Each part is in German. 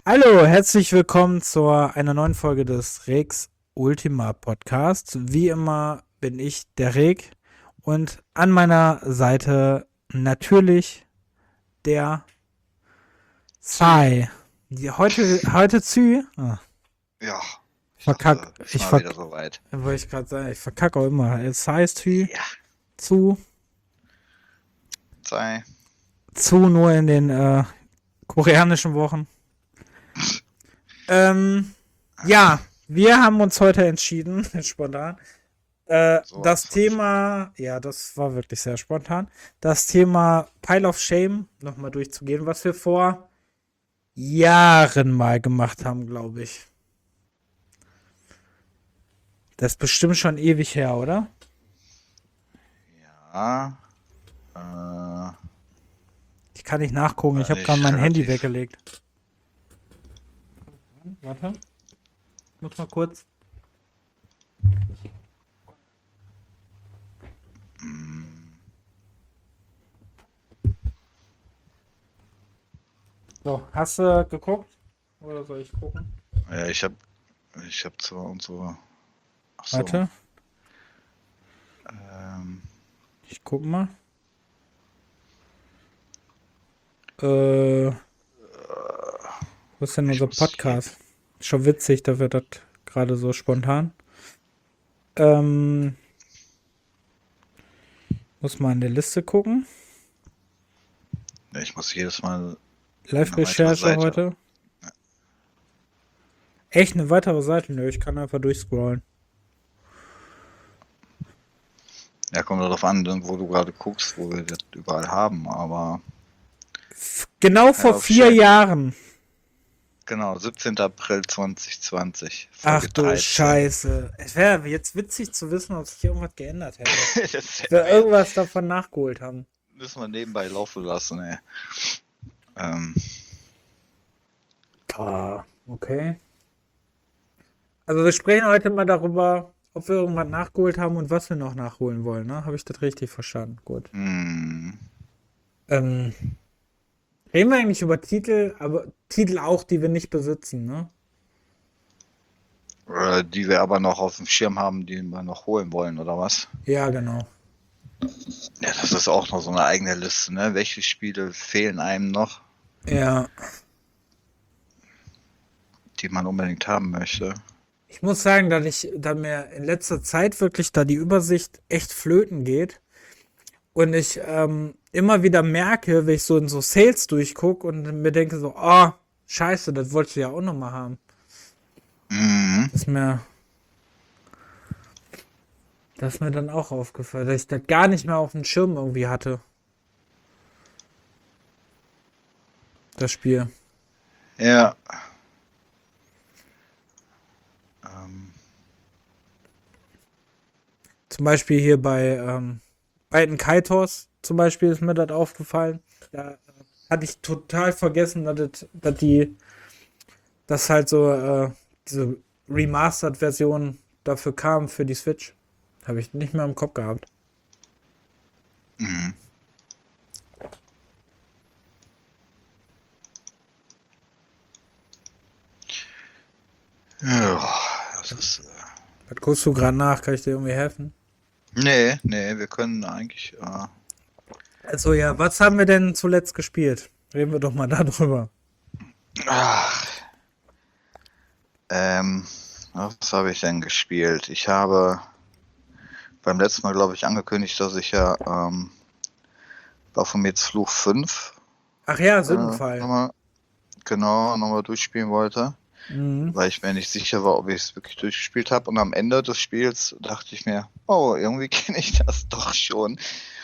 Hallo, herzlich willkommen zu einer neuen Folge des Rex Ultima Podcasts. Wie immer bin ich der Reg und an meiner Seite natürlich der Zü. Sai. Heute Zü. Ja, ich Verkack. dachte, ist mal wieder soweit. Wollte ich gerade sagen, ich verkacke auch immer. Sai ist Zü. Ja, Zu. sei. Zu nur in den koreanischen Wochen. Ähm, ja, wir haben uns heute entschieden, spontan. Das Sowas von spontan. Thema, ja, das war wirklich sehr spontan. Das Thema Pile of Shame nochmal durchzugehen, was wir vor Jahren mal gemacht haben, glaube ich. Das ist bestimmt schon ewig her, oder? Ja, äh, Ich kann nicht nachgucken, ich habe gerade eigentlich mein Handy relativ. weggelegt. Warte, ich muss mal kurz. mm, So, hast du geguckt? Oder soll ich gucken? Ja, ich hab zwar unsere. Ach so. Warte, Ähm, ich guck mal. Wo ist denn ich unser muss hier. Podcast? Schon witzig, da wird das gerade so spontan. Ähm, Muss mal in der Liste gucken. Ich muss jedes Mal eine weitere Live-Recherche Seite. heute. Echt eine weitere Seite? Nö, ich kann einfach durchscrollen. Ja, kommt darauf an, wo du gerade guckst, wo wir das überall haben, aber. Genau Pile vor of vier Shame. Jahren. Genau, 17. April 2020, Ach Folge du 13. Scheiße. Es wäre jetzt witzig zu wissen, ob sich irgendwas geändert hätte. Das Ob wir hätten wir jetzt. irgendwas davon nachgeholt haben. Müssen wir nebenbei laufen lassen, ey. Ähm, Ah, okay. Also wir sprechen heute mal darüber, ob wir irgendwas nachgeholt haben und was wir noch nachholen wollen, ne? Habe ich das richtig verstanden? Gut. hm, Ähm, Reden wir eigentlich über Titel, aber Titel auch, die wir nicht besitzen, ne? die wir aber noch auf dem Schirm haben, die wir noch holen wollen, oder was? Ja, genau. Ja, das ist auch noch so eine eigene Liste, ne? Welche Spiele fehlen einem noch, Ja. die man unbedingt haben möchte? Ich muss sagen, da mir in letzter Zeit wirklich da die Übersicht echt flöten geht und ich immer wieder merke, wenn ich so in so Sales durchgucke und mir denke so, oh, scheiße, das wolltest du ja auch nochmal haben. Mhm. Das ist mir, das ist mir dann auch aufgefallen, dass ich das gar nicht mehr auf dem Schirm irgendwie hatte, das Spiel. Ja. Ähm, Zum Beispiel hier bei den Kaitos zum Beispiel ist mir das aufgefallen. Da hatte ich total vergessen, dass halt so diese Remastered-Version dafür kam für die Switch. Habe ich nicht mehr im Kopf gehabt. mhm. Ja, das ist. Was guckst du gerade nach? Kann ich dir irgendwie helfen? Nee, nee, wir können eigentlich. Also ja, was haben wir denn zuletzt gespielt? Reden wir doch mal darüber. Ach, ähm, was habe ich denn gespielt? Ich habe beim letzten Mal, glaube ich, angekündigt, dass ich ja Baphomets Fluch 5 Ach ja, Sündenfall. nochmal genau nochmal durchspielen wollte, Mhm. weil ich mir nicht sicher war, ob ich es wirklich durchgespielt habe. Und am Ende des Spiels dachte ich mir, oh, irgendwie kenne ich das doch schon.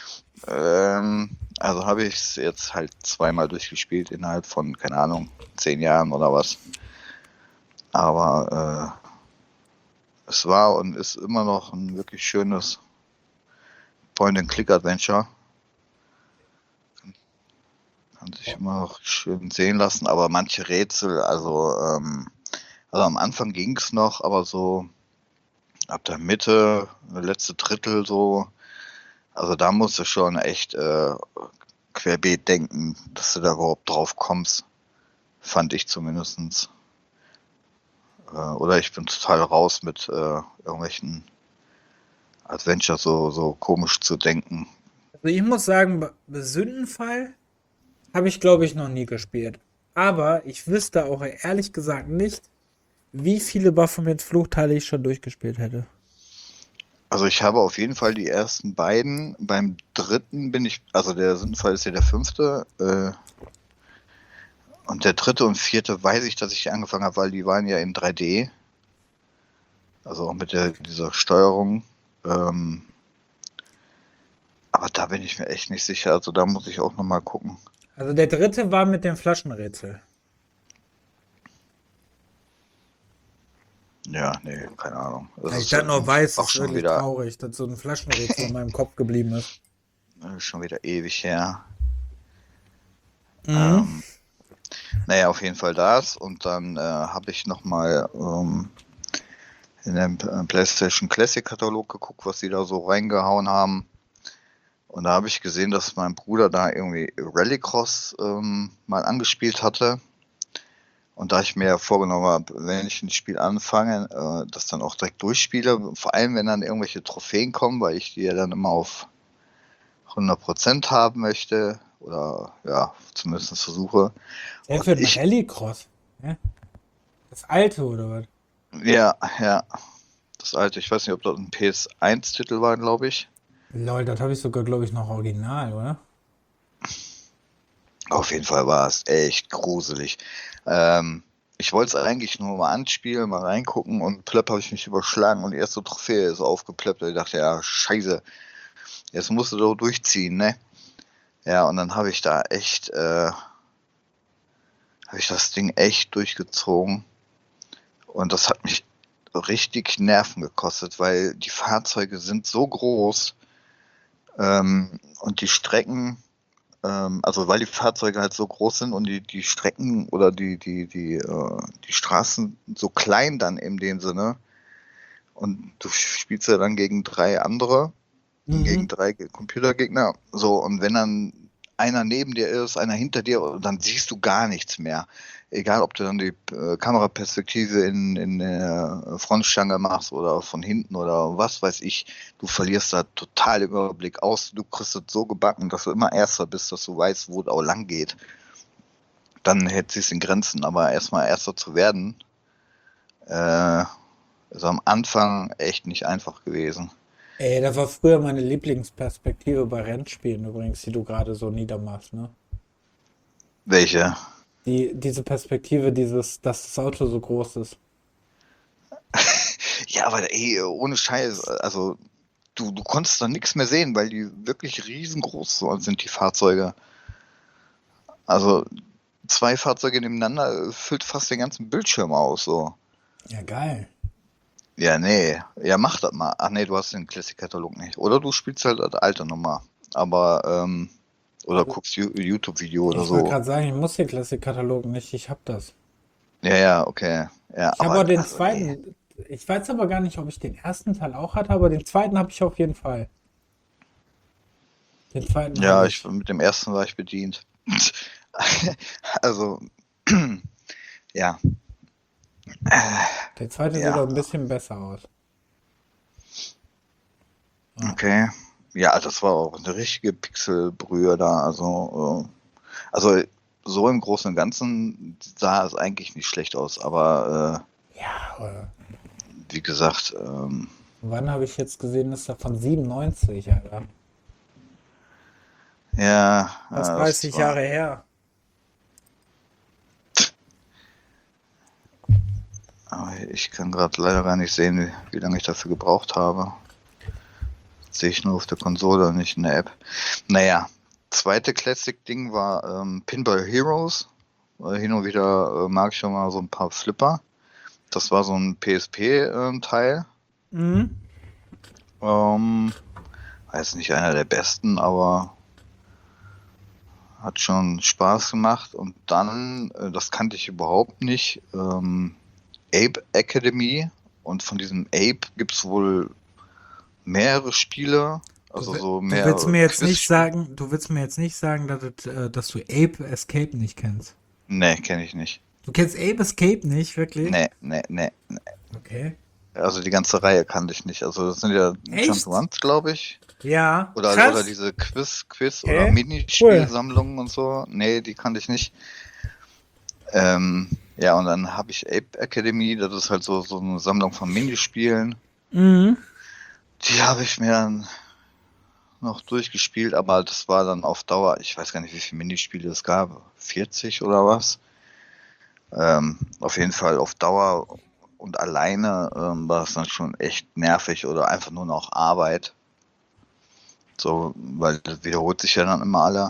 Also habe ich es jetzt halt zweimal durchgespielt innerhalb von, keine Ahnung, 10 Jahren oder was. Aber es war und ist immer noch ein wirklich schönes Point-and-Click-Adventure. Kann sich immer noch schön sehen lassen, aber manche Rätsel, also am Anfang ging es noch, aber so ab der Mitte, letzte Drittel so, also da musst du schon echt querbeet denken, dass du da überhaupt drauf kommst. fand ich zumindestens. Oder ich bin total raus mit irgendwelchen Adventures so komisch zu denken. Also ich muss sagen, Sündenfall habe ich, glaube ich, noch nie gespielt. Aber ich wüsste auch ehrlich gesagt nicht, wie viele Baphomets Fluchteile ich schon durchgespielt hätte. Also ich habe auf jeden Fall die ersten beiden. Beim dritten bin ich, also der Sündenfall ist ja der fünfte. Und der dritte und vierte weiß ich, dass ich angefangen habe, weil die waren ja in 3D. Also auch mit dieser Steuerung. Aber da bin ich mir echt nicht sicher. Also da muss ich auch nochmal gucken. Also der dritte war mit dem Flaschenrätsel. Ja, nee, keine Ahnung. Das Weil ich ist dann noch weiß, auch ist schon wirklich wieder, traurig, dass so ein Flaschenrätsel in meinem Kopf geblieben ist. schon wieder ewig her. Mhm. Naja, auf jeden Fall das. Und dann habe ich nochmal in den PlayStation Classic Katalog geguckt, was sie da so reingehauen haben. Und da habe ich gesehen, dass mein Bruder da irgendwie Rallycross mal angespielt hatte. Und da ich mir vorgenommen habe, wenn ich ein Spiel anfange, das dann auch direkt durchspiele, vor allem wenn dann irgendwelche Trophäen kommen, weil ich die ja dann immer auf 100% haben möchte oder ja, zumindest versuche. Der Und für ein Rallycross. Ja? Das alte oder was? ja, das alte, ich weiß nicht, ob das ein PS1-Titel war, glaube ich. Lol, das habe ich sogar, glaube ich, noch original, oder? Auf jeden Fall war es echt gruselig. Ich wollte es eigentlich nur mal anspielen, mal reingucken und plöpp habe ich mich überschlagen und die erste Trophäe ist aufgeplöppt. Und ich dachte, ja, scheiße, jetzt musst du doch durchziehen, ne? Ja, und dann habe ich da echt, habe ich das Ding echt durchgezogen. Und das hat mich richtig Nerven gekostet, weil die Fahrzeuge sind so groß und die Strecken, also weil die Fahrzeuge halt so groß sind und die Strecken oder die Straßen so klein dann in dem Sinne. Und du spielst ja dann gegen drei andere, gegen Mhm. drei Computergegner. So, und wenn dann einer neben dir ist, einer hinter dir, dann siehst du gar nichts mehr. Egal, ob du dann die Kameraperspektive in der Frontstange machst oder von hinten oder was weiß ich, du verlierst da total den Überblick aus. Du kriegst es so gebacken, dass du immer Erster bist, dass du weißt, wo es auch lang geht. Dann hält sich in Grenzen, aber erstmal Erster zu werden, ist am Anfang echt nicht einfach gewesen. Ey, das war früher meine Lieblingsperspektive bei Rennspielen übrigens, die du gerade so niedermachst, ne? Welche? Diese Perspektive, dass das Auto so groß ist. Ja, aber ey, ohne Scheiß, also du konntest da nichts mehr sehen, weil die wirklich riesengroß sind, die Fahrzeuge. Also zwei Fahrzeuge nebeneinander füllt fast den ganzen Bildschirm aus, so. Ja, geil. Ja, nee, ja, mach das mal. Ach nee, du hast den Classic-Katalog nicht. Oder du spielst halt das alte Nummer. Aber, oder Also, guckst YouTube-Video oder ich wollte so. gerade sagen, ich muss den Klassikkatalog nicht, ich hab das. Ja, ja, okay. Ja, Ich habe aber, auch den also nee. zweiten. Ich weiß aber gar nicht, ob ich den ersten Teil auch hatte, aber den zweiten habe ich auf jeden Fall. Den zweiten Ja, habe ich. mit dem ersten war ich bedient. Also, ja, Der zweite sieht ja, auch ein bisschen besser aus. Ja. okay. Ja, das war auch eine richtige Pixelbrühe da. Also so im Großen und Ganzen sah es eigentlich nicht schlecht aus, aber Ja, wie gesagt, wann habe ich jetzt gesehen, ist er von 97, Alter. ja, Fast das 30 war. Jahre her. Aber ich kann gerade leider gar nicht sehen, wie lange ich dafür gebraucht habe. Das sehe ich nur auf der Konsole und nicht in der App. Naja, zweite Classic-Ding war Pinball Heroes. Hin und wieder mag ich schon mal so ein paar Flipper. Das war so ein PSP-Teil. Mhm. Weiß nicht einer der besten, aber hat schon Spaß gemacht. Und dann, das kannte ich überhaupt nicht, Ape Academy. Und von diesem Ape gibt es wohl mehrere Spiele, also so Du willst mehr mir jetzt nicht Quizspiele. sagen, du willst mir jetzt nicht sagen, dass, dass du Ape Escape nicht kennst. Nee, kenne ich nicht. Du kennst Ape Escape nicht, wirklich? Nee, nee, nee. Okay. Also die ganze Reihe kannte ich nicht. Also das sind ja Echt? Jump'n'Runs, glaube ich. Ja, Oder krass. diese Quiz- oder Okay, cool. Minispielsammlungen und so. Nee, die kannte ich nicht. Ja, und dann habe ich Ape Academy, das ist halt so eine Sammlung von Minispielen. Mhm. Die habe ich mir dann noch durchgespielt, aber das war dann auf Dauer, ich weiß gar nicht, wie viele Minispiele es gab, 40 oder was. Auf jeden Fall auf Dauer und alleine war es dann schon echt nervig oder einfach nur noch Arbeit. So, weil das wiederholt sich ja dann immer alle.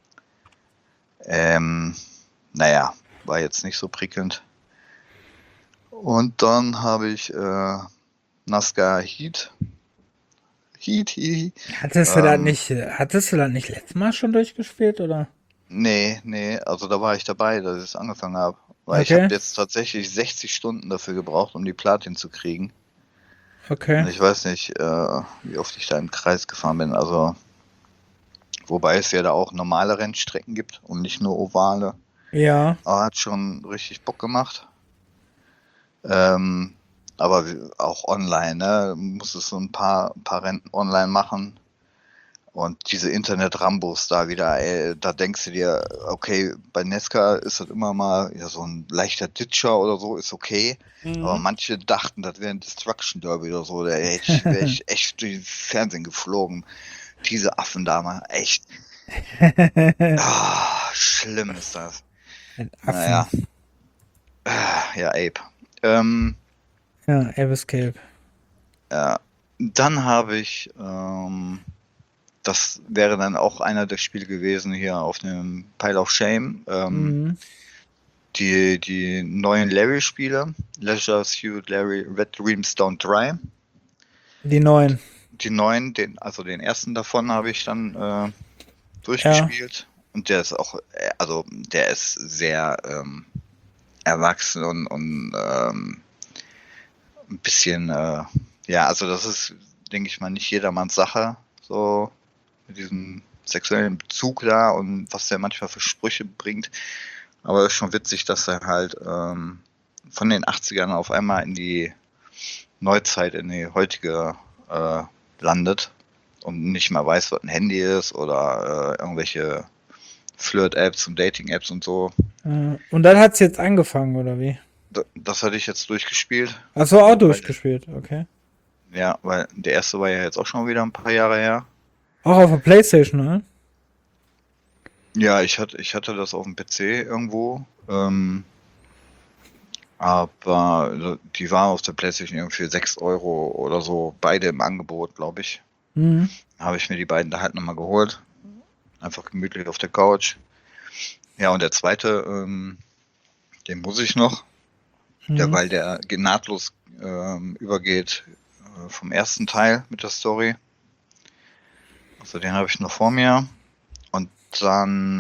Ähm, naja, war jetzt nicht so prickelnd. Und dann habe ich NASCAR Heat. Heat. Hattest du das nicht letztes Mal schon durchgespielt, oder? Nee, also da war ich dabei, dass ich es angefangen habe. Weil ich habe Okay, jetzt tatsächlich 60 Stunden dafür gebraucht, um die Platin zu kriegen. Und okay. ich weiß nicht, wie oft ich da im Kreis gefahren bin. Also, wobei es ja da auch normale Rennstrecken gibt und nicht nur ovale. Ja. Aber hat schon richtig Bock gemacht. Ähm, aber auch online, ne? Muss es so ein paar Rennen online machen. Und diese Internet-Rambos da wieder, ey, da denkst du dir, okay, bei Nesca ist das immer mal, ja, so ein leichter Ditcher oder so, ist okay. Aber Mhm. manche dachten, das wäre ein Destruction Derby oder so, da wäre ich echt durch den Fernsehen geflogen. Diese Affen da mal, echt, schlimm ist das. Ein Affen. Naja, ja, Ape. Ähm, Ja, Ape Escape. ja. Dann habe ich, das wäre dann auch einer der Spiele gewesen hier auf dem Pile of Shame. Mhm. Die neuen Larry-Spiele, Leisure Suit Larry, Red Dreams Don't Dry. Die neuen. Die neuen, also den ersten davon habe ich dann Ja. durchgespielt. Und der ist auch, also der ist sehr erwachsen und ein bisschen, ja, also das ist, denke ich mal, nicht jedermanns Sache, so mit diesem sexuellen Bezug da und was der manchmal für Sprüche bringt. Aber es ist schon witzig, dass er halt von den 80ern auf einmal in die Neuzeit, in die heutige äh, landet und nicht mal weiß, was ein Handy ist oder irgendwelche Flirt-Apps und Dating-Apps und so. Und dann hat's jetzt angefangen, oder wie? Das hatte ich jetzt durchgespielt, Ach so, auch weil durchgespielt, okay. ja, weil der erste war ja jetzt auch schon wieder ein paar Jahre her. Auch auf der Playstation, ne? Ja, ich hatte das auf dem PC irgendwo, aber die war auf der PlayStation irgendwie für 6 Euro oder so, beide im Angebot, glaube ich. Mhm. Habe ich mir die beiden da halt nochmal geholt. Einfach gemütlich auf der Couch. Ja, und der zweite, den muss ich noch, Mhm. weil der nahtlos übergeht vom ersten Teil mit der Story. Also den habe ich noch vor mir. Und dann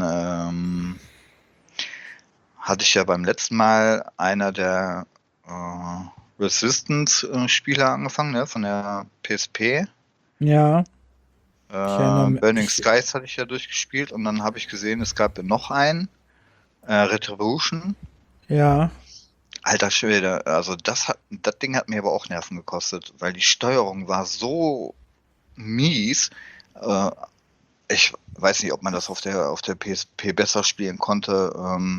hatte ich ja beim letzten Mal einer der Resistance-Spieler angefangen, ne, von der PSP. Ja, ich erinnere mich. Burning Skies hatte ich ja durchgespielt und dann habe ich gesehen, es gab ja noch einen, Retribution. Ja. Alter Schwede, also das Ding hat mir aber auch Nerven gekostet, weil die Steuerung war so mies. Äh, ich weiß nicht, ob man das auf der PSP besser spielen konnte,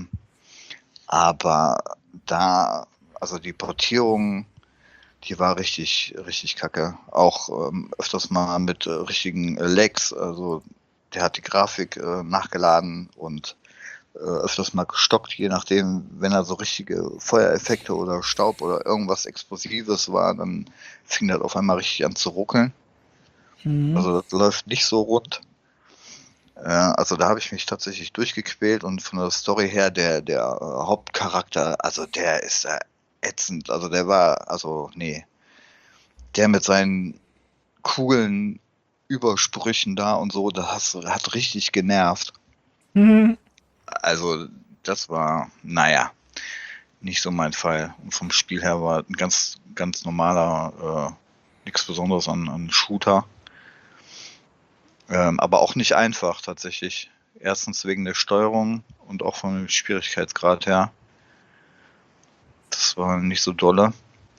aber da, also die Portierung, die war richtig, richtig kacke. Auch öfters mal mit richtigen Lags, also der hat die Grafik nachgeladen und öfters mal gestockt, je nachdem, wenn da so richtige Feuereffekte oder Staub oder irgendwas Explosives war, dann fing das auf einmal richtig an zu ruckeln. Mhm. Also das läuft nicht so rund. Also da habe ich mich tatsächlich durchgequält und von der Story her, der Hauptcharakter, also der ist ätzend. Also der war, also nee, der mit seinen coolen Übersprüchen da und so, hat richtig genervt. Mhm. Also das war, naja, nicht so mein Fall. Und vom Spiel her war ein ganz, ganz normaler, nichts Besonderes an Shooter. Aber auch nicht einfach tatsächlich. Erstens wegen der Steuerung und auch vom Schwierigkeitsgrad her. Das war nicht so dolle.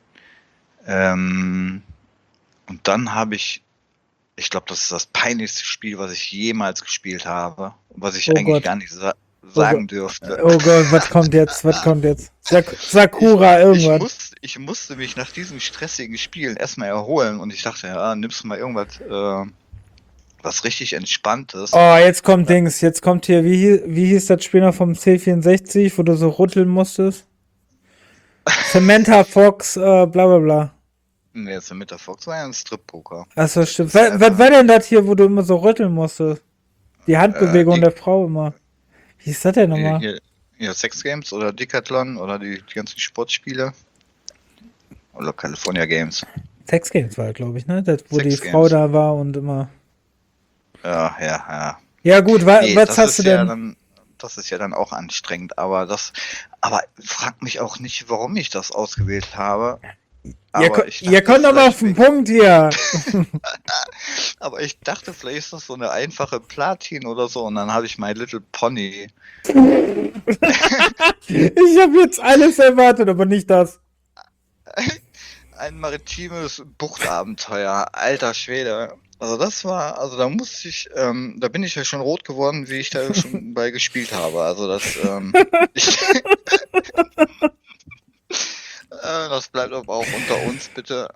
Und dann habe ich glaube, das ist das peinlichste Spiel, was ich jemals gespielt habe, was ich Oh eigentlich Gott. gar nicht Oh Gott. sagen dürfte. Oh Gott, was kommt jetzt? Was kommt jetzt? Ich, Sakura, irgendwas. ich musste mich nach diesen stressigen Spielen erstmal erholen und ich dachte, ja, nimmst du mal irgendwas, was richtig Entspanntes. Oh, jetzt kommt Dings. Jetzt kommt hier, wie hieß das Spiel noch vom C64, wo du so rütteln musstest? Samantha Fox, bla bla bla. Nee, jetzt mit der Fox war ja ein Strip-Poker. Achso, stimmt. Das ist Was war denn das hier, wo du immer so rütteln musstest? Die Handbewegung der Frau immer. Wie ist das denn nochmal? Ja, Sex Games oder Decathlon oder die ganzen Sportspiele. Oder California Games. Sex Games war, glaube ich, ne? Das, wo Sex die Frau Games. da war und immer. Ja. Ja, gut, Nee, was hast du denn? das ist ja dann auch anstrengend, aber frag mich auch nicht, warum ich das ausgewählt habe. Aber Ihr könnt doch mal auf den Punkt hier. Aber ich dachte, vielleicht ist das so eine einfache Platin oder so und dann habe ich My Little Pony. Ich habe jetzt alles erwartet, aber nicht das. Ein maritimes Buchtabenteuer, alter Schwede. Also da musste ich, da bin ich ja schon rot geworden, wie ich da schon bei gespielt habe. Also das bleibt aber auch unter uns, bitte.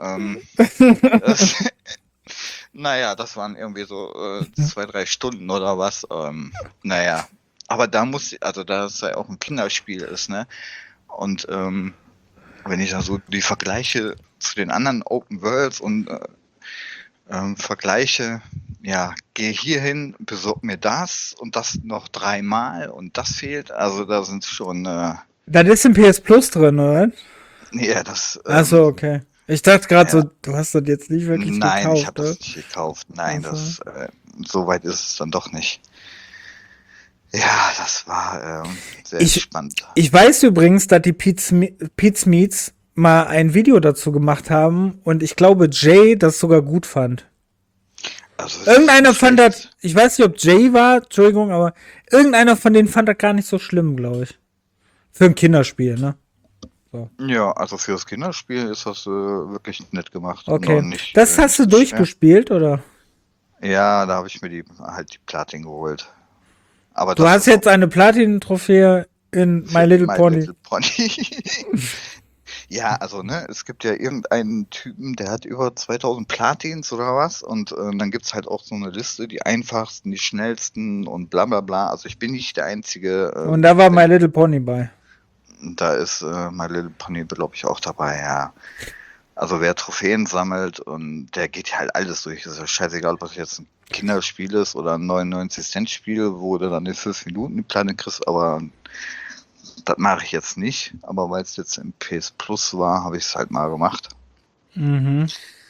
Naja, das waren irgendwie so 2-3 Stunden oder was. Naja, aber da es ja auch ein Kinderspiel ist, ne? Und wenn ich da so die Vergleiche zu den anderen Open Worlds und vergleiche, ja, gehe hier hin, besorg mir das und das noch 3-mal und das fehlt. Also da sind schon. Das ist im PS Plus drin, oder? Ja, das. Achso, okay. Ich dachte gerade so, du hast das jetzt nicht wirklich gekauft. Nein, ich habe das nicht gekauft. Nein, so weit ist es dann doch nicht. Ja, das war sehr spannend. Ich weiß übrigens, dass die Pete's Meats mal ein Video dazu gemacht haben und ich glaube, Jay das sogar gut fand. Also irgendeiner fand das, ich weiß nicht, ob Jay war, Entschuldigung, aber irgendeiner von denen fand das gar nicht so schlimm, glaube ich. Für ein Kinderspiel, ne? So. Ja, also für das Kinderspiel ist das wirklich nett gemacht. Okay. Das hast du durchgespielt, oder? Ja, da habe ich mir die Platin geholt. Aber du hast jetzt eine Platin-Trophäe in My Little Pony. Little Pony. Ja, also, ne, es gibt ja irgendeinen Typen, der hat über 2000 Platins oder was und dann gibt's halt auch so eine Liste, die einfachsten, die schnellsten und bla bla bla. Also ich bin nicht der Einzige. Und da war My Little Pony bei. Da ist My Little Pony, glaube ich, auch dabei, ja. Also wer Trophäen sammelt und der geht halt alles durch. Das ist ja scheißegal, ob das jetzt ein Kinderspiel ist oder ein 99-Cent-Spiel, wo du dann in 5 Minuten die Platin kriegst, aber das mache ich jetzt nicht. Aber weil es jetzt im PS Plus war, habe ich es halt mal gemacht. Mhm.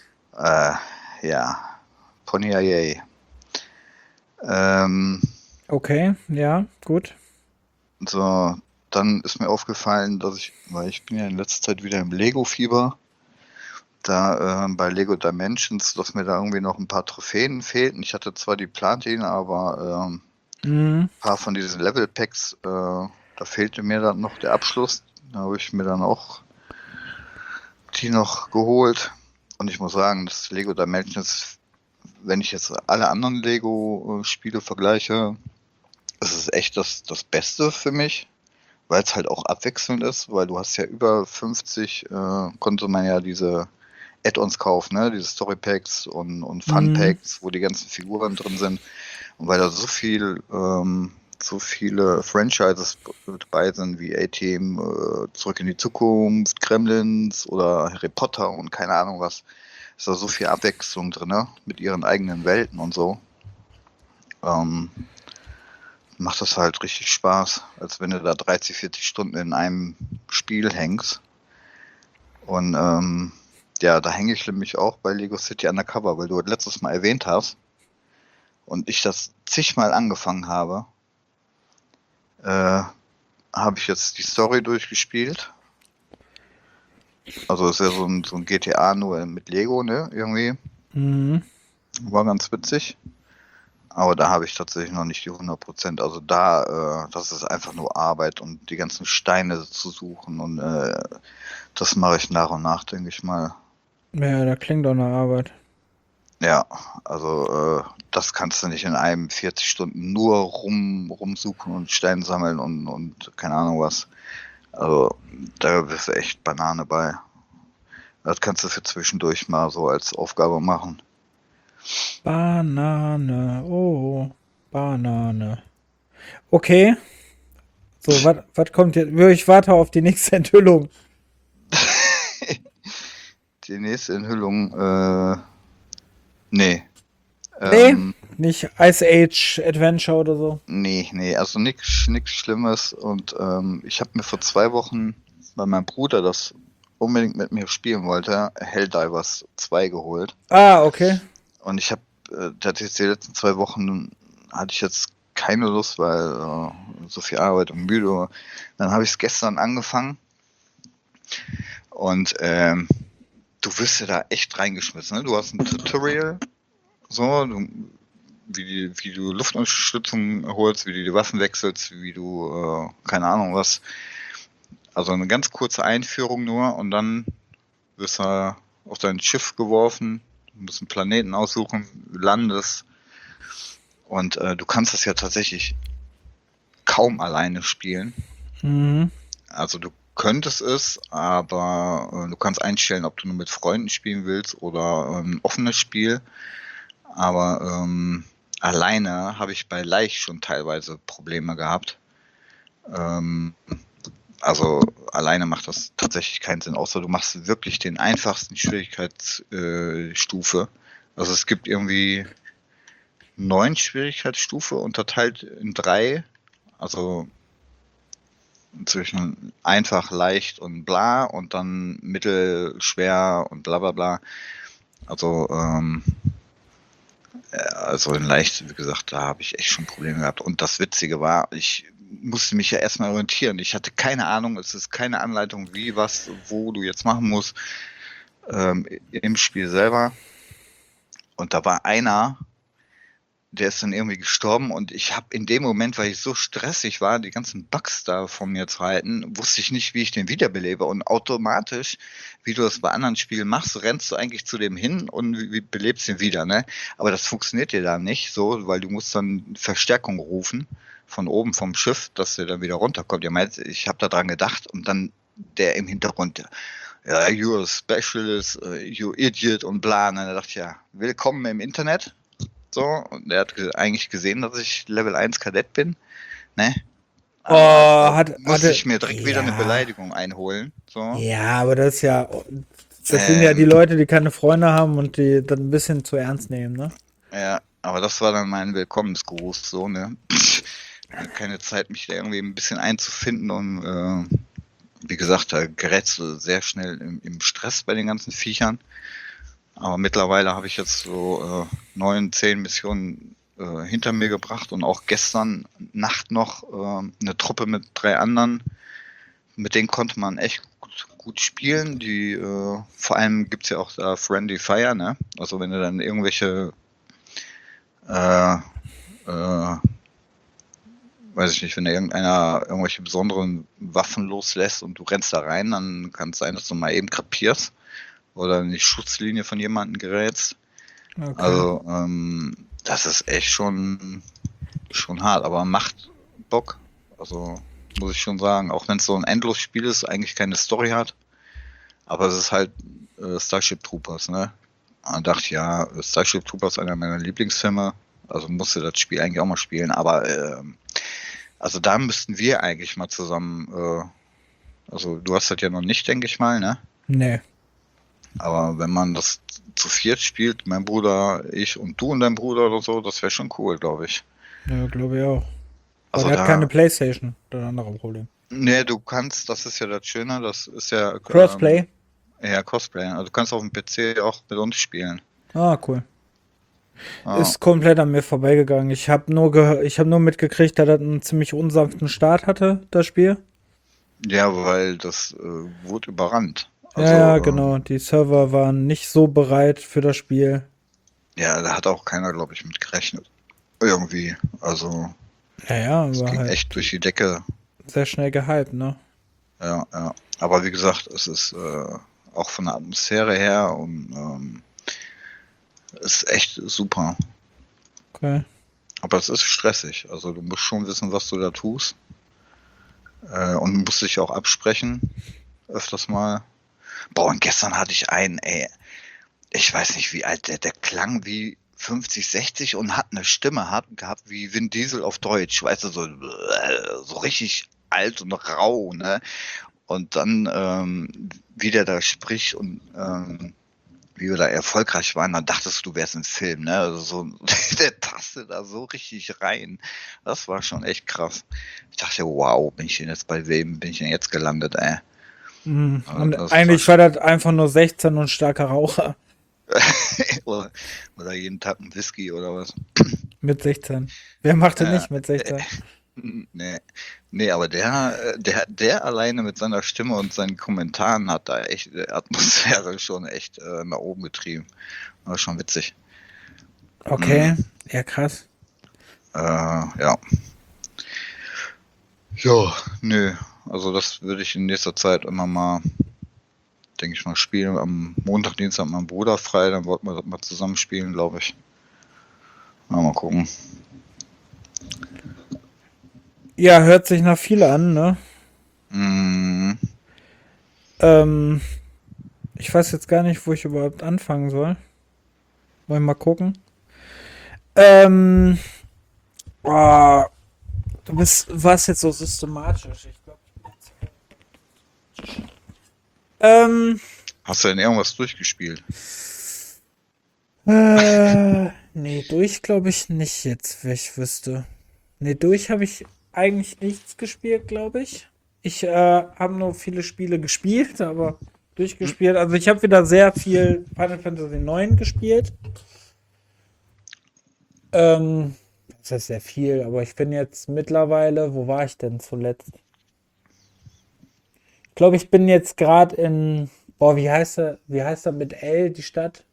Ja, Pony yay. Okay, ja, gut. So, dann ist mir aufgefallen, weil ich bin ja in letzter Zeit wieder im Lego-Fieber, da bei Lego Dimensions, dass mir da irgendwie noch ein paar Trophäen fehlten. Ich hatte zwar die Platin, aber ein paar von diesen Level-Packs, da fehlte mir dann noch der Abschluss. Da habe ich mir dann auch die noch geholt. Und ich muss sagen, das Lego Dimensions, wenn ich jetzt alle anderen Lego-Spiele vergleiche, ist es echt das Beste für mich, weil es halt auch abwechselnd ist, weil du hast ja über 50, konnte man ja diese Add-ons kaufen, ne? Diese Story-Packs und Fun-Packs, wo die ganzen Figuren drin sind. Und weil da so viele Franchises dabei sind, wie A-Team, Zurück in die Zukunft, Gremlins oder Harry Potter und keine Ahnung was, ist da so viel Abwechslung drin, ne? Mit ihren eigenen Welten und so. Macht das halt richtig Spaß, als wenn du da 30, 40 Stunden in einem Spiel hängst. Und ja, da hänge ich nämlich auch bei Lego City Undercover, weil du das letztes Mal erwähnt hast und ich das zigmal angefangen habe, habe ich jetzt die Story durchgespielt. Also ist ja so ein GTA nur mit Lego, ne, irgendwie. Mhm. War ganz witzig. Aber da habe ich tatsächlich noch nicht die 100%. Also da, das ist einfach nur Arbeit und die ganzen Steine zu suchen und das mache ich nach und nach, denke ich mal. Ja, da klingt doch nach Arbeit. Ja, also das kannst du nicht in einem 40 Stunden nur rumsuchen und Steine sammeln und keine Ahnung was. Also da bist du echt Banane bei. Das kannst du für zwischendurch mal so als Aufgabe machen. Banane. Oh, Banane. Okay. So, was kommt jetzt? Ich warte auf die nächste Enthüllung. Die nächste Enthüllung, nee. Nee, Ähm, nicht Ice Age Adventure oder so. nee, also nix Schlimmes. Und ich habe mir vor 2 Wochen, weil mein Bruder das unbedingt mit mir spielen wollte, Helldivers 2 geholt. Ah, okay. Und ich habe tatsächlich die letzten 2 Wochen hatte ich jetzt keine Lust, weil so viel Arbeit und müde. Dann habe ich es gestern angefangen und du wirst ja da echt reingeschmissen. Ne? Du hast ein Tutorial, so, wie du Luftunterstützung holst, wie du die Waffen wechselst, wie du, keine Ahnung was. Also eine ganz kurze Einführung nur und dann wirst du auf dein Schiff geworfen, du musst einen Planeten aussuchen, landest und du kannst das ja tatsächlich kaum alleine spielen. Mhm. Also du könntest es, aber du kannst einstellen, ob du nur mit Freunden spielen willst oder ein offenes Spiel. Aber alleine habe ich bei Leicht schon teilweise Probleme gehabt. Ähm, also alleine macht das tatsächlich keinen Sinn, außer du machst wirklich den einfachsten Schwierigkeitsstufe. Also es gibt irgendwie 9 Schwierigkeitsstufe unterteilt in 3. Also zwischen einfach, leicht und bla und dann mittel, schwer und bla bla bla. Also, also in leicht, wie gesagt, da habe ich echt schon Probleme gehabt. Und das Witzige war, ich musste mich ja erstmal orientieren. Ich hatte keine Ahnung, es ist keine Anleitung, wie, was, wo du jetzt machen musst im Spiel selber. Und da war einer, der ist dann irgendwie gestorben und ich habe in dem Moment, weil ich so stressig war, die ganzen Bugs da von mir zu halten, wusste ich nicht, wie ich den wiederbelebe und automatisch, wie du das bei anderen Spielen machst, rennst du eigentlich zu dem hin und belebst ihn wieder, ne? Aber das funktioniert dir dann nicht so, weil du musst dann Verstärkung rufen von oben vom Schiff, dass der dann wieder runterkommt. Ihr meint, ich habe da dran gedacht und dann der im Hintergrund, ja, you're a specialist, you idiot und bla. Und dann dachte ich, ja, willkommen im Internet. So, und er hat eigentlich gesehen, dass ich Level 1 Kadett bin, ne? Aber Oh, da musste ich mir direkt wieder eine ja. Beleidigung einholen. So. Ja, aber das ist ja, das sind ja die Leute, die keine Freunde haben und die dann ein bisschen zu ernst nehmen, ne? Ja, aber das war dann mein Willkommensgruß, so, ne? Keine Zeit, mich da irgendwie ein bisschen einzufinden und wie gesagt, da gerätst du sehr schnell im Stress bei den ganzen Viechern. Aber mittlerweile habe ich jetzt so 9, 10 Missionen hinter mir gebracht und auch gestern Nacht noch eine Truppe mit 3 anderen. Mit denen konnte man echt gut spielen. Die, vor allem gibt es ja auch da Friendly Fire, ne? Also wenn du dann irgendwelche äh, weiß ich nicht, wenn da irgendeiner irgendwelche besonderen Waffen loslässt und du rennst da rein, dann kann es sein, dass du mal eben krepierst oder in die Schutzlinie von jemandem gerätst. Okay. Also, das ist echt schon hart, aber macht Bock. Also, muss ich schon sagen, auch wenn es so ein Endlosspiel ist, eigentlich keine Story hat, aber es ist halt Starship Troopers, ne? Da dachte ich, ja, Starship Troopers ist einer meiner Lieblingsfilme, also musste das Spiel eigentlich auch mal spielen, aber also da müssten wir eigentlich mal zusammen, also du hast das ja noch nicht, denke ich mal, ne? Nee. Aber wenn man das zu viert spielt, mein Bruder, ich und du und dein Bruder oder so, das wäre schon cool, glaube ich. Ja, glaube ich auch. Aber Also der hat keine da, Playstation. Das andere Problem. ne, du kannst, das ist ja das Schöne, das ist ja Crossplay? ja Cosplay. Also du kannst auf dem PC auch mit uns spielen. Ah, cool. Ja, Ist komplett an mir vorbeigegangen. Ich habe nur mitgekriegt, dass das einen ziemlich unsanften Start hatte, das Spiel. ja, weil das wurde überrannt. Ja, Also ja, genau. Die Server waren nicht so bereit für das Spiel. ja, da hat auch keiner, glaube ich, mit gerechnet. irgendwie. Also, Ja, ja, es aber ging halt echt durch die Decke. sehr schnell gehypt, ne? Ja, ja. Aber wie gesagt, es ist auch von der Atmosphäre her und ist echt super. Okay. Aber es ist stressig. Also du musst schon wissen, was du da tust. Und musst dich auch absprechen, öfters mal. Boah, und gestern hatte ich einen, ey, ich weiß nicht wie alt der klang wie 50, 60 und hat eine Stimme gehabt wie Vin Diesel auf Deutsch, weißt du, so richtig alt und rau, ne? Und dann, wie der da spricht und wie wir da erfolgreich waren, dann dachtest du, du wärst im Film, ne? Also so, der tastet da so richtig rein. Das war schon echt krass. Ich dachte, wow, bin ich denn jetzt bei wem bin ich denn jetzt gelandet, ey? Also Und das war eigentlich war schon. das einfach nur 16 und starker Raucher oder, oder jeden Tag ein Whisky oder was. mit 16. Wer machte Ja, nicht mit 16? nee. Nee, aber der alleine mit seiner Stimme und seinen Kommentaren hat da echt die Atmosphäre schon echt nach oben getrieben. War schon witzig. Okay, ja krass. Ja. Ja, nö. Also das würde ich in nächster Zeit immer mal, denke ich mal, spielen. Am Montag, Dienstag hat mein Bruder frei, dann wollten wir das mal zusammen spielen, glaube ich. Mal gucken. Ja, hört sich nach viel an, ne? Mm, Ähm, Ich weiß jetzt gar nicht, wo ich überhaupt anfangen soll. Wollen wir mal gucken. Ähm, oh, warst jetzt so systematisch. Ich glaube, ähm, Hast du denn irgendwas durchgespielt? nee, durch glaube ich nicht jetzt, wenn ich wüsste. Nee, durch habe ich eigentlich nichts gespielt, glaube ich. Ich habe nur viele Spiele gespielt, aber Hm? durchgespielt. Also ich habe wieder sehr viel Final Fantasy 9 gespielt. Das heißt sehr viel, aber ich bin jetzt mittlerweile, wo war ich denn zuletzt? Ich glaube, ich bin jetzt gerade in, boah, wie heißt er mit L, die Stadt?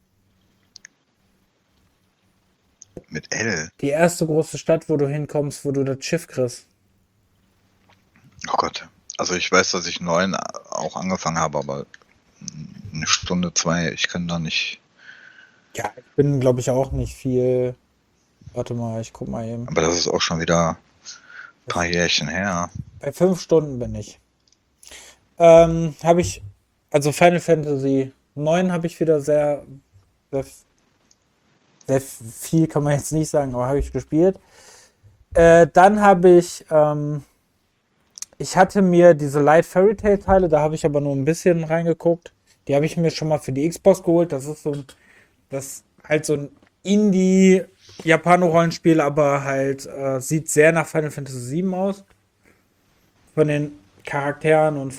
Mit L? Die erste große Stadt, wo du hinkommst, wo du das Schiff kriegst. Oh Gott. Also ich weiß, dass ich 9 auch angefangen habe, aber eine Stunde, zwei, ich kann da nicht. Ja, ich bin, glaube ich, auch nicht viel. Warte mal, ich guck mal eben. Aber das ist auch schon wieder ein paar Jährchen her. Bei 5 Stunden bin ich. Habe ich, also Final Fantasy 9 habe ich wieder sehr, sehr viel, kann man jetzt nicht sagen, aber habe ich gespielt. Dann habe ich hatte mir diese Light Fairy Tail Teile, da habe ich aber nur ein bisschen reingeguckt. Die habe ich mir schon mal für die Xbox geholt. Das halt so ein Indie-Japano-Rollenspiel, aber halt sieht sehr nach Final Fantasy 7 aus. Von den Charakteren und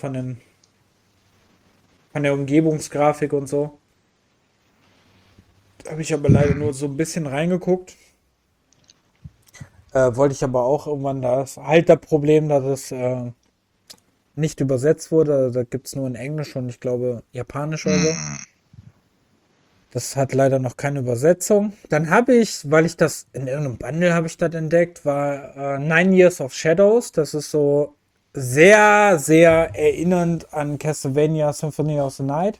von der Umgebungsgrafik und so. Da habe ich aber leider nur so ein bisschen reingeguckt. Wollte ich aber auch irgendwann, da ist halt das Problem, dass es nicht übersetzt wurde. Da gibt es nur in Englisch und ich glaube Japanisch oder so. Hm, Das hat leider noch keine Übersetzung. Dann habe ich, weil ich das in irgendeinem Bundle habe ich das entdeckt, war Nine Years of Shadows. Das ist so sehr, sehr erinnernd an Castlevania Symphony of the Night.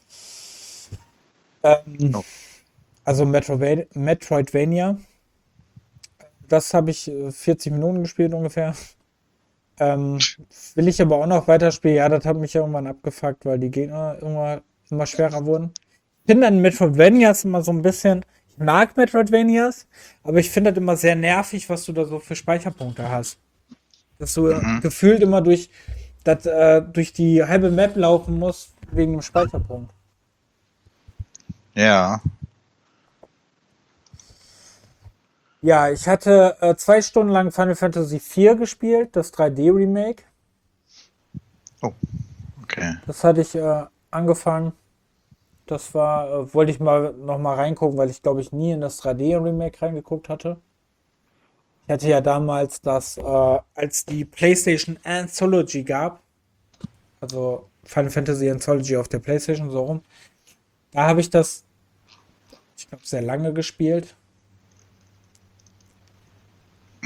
Ähm, oh, also Metroidvania. Das habe ich 40 Minuten gespielt ungefähr. Ähm, Will ich aber auch noch weiterspielen. Ja, das hat mich irgendwann abgefuckt, weil die Gegner immer schwerer wurden. Ich finde an Metroidvanias immer so ein bisschen. Ich mag Metroidvanias, aber ich finde das immer sehr nervig, was du da so für Speicherpunkte hast. Dass du mhm. gefühlt immer durch die halbe Map laufen musst wegen dem Speicherpunkt. Ja. Ja, ich hatte 2 Stunden lang Final Fantasy IV gespielt, das 3D-Remake. Oh, okay. Das hatte ich angefangen. Das war, wollte ich mal noch mal reingucken, weil ich glaube ich nie in das 3D-Remake reingeguckt hatte. Ich hatte ja damals als die PlayStation Anthology gab, also Final Fantasy Anthology auf der PlayStation, so rum, da habe ich das, ich glaube, sehr lange gespielt.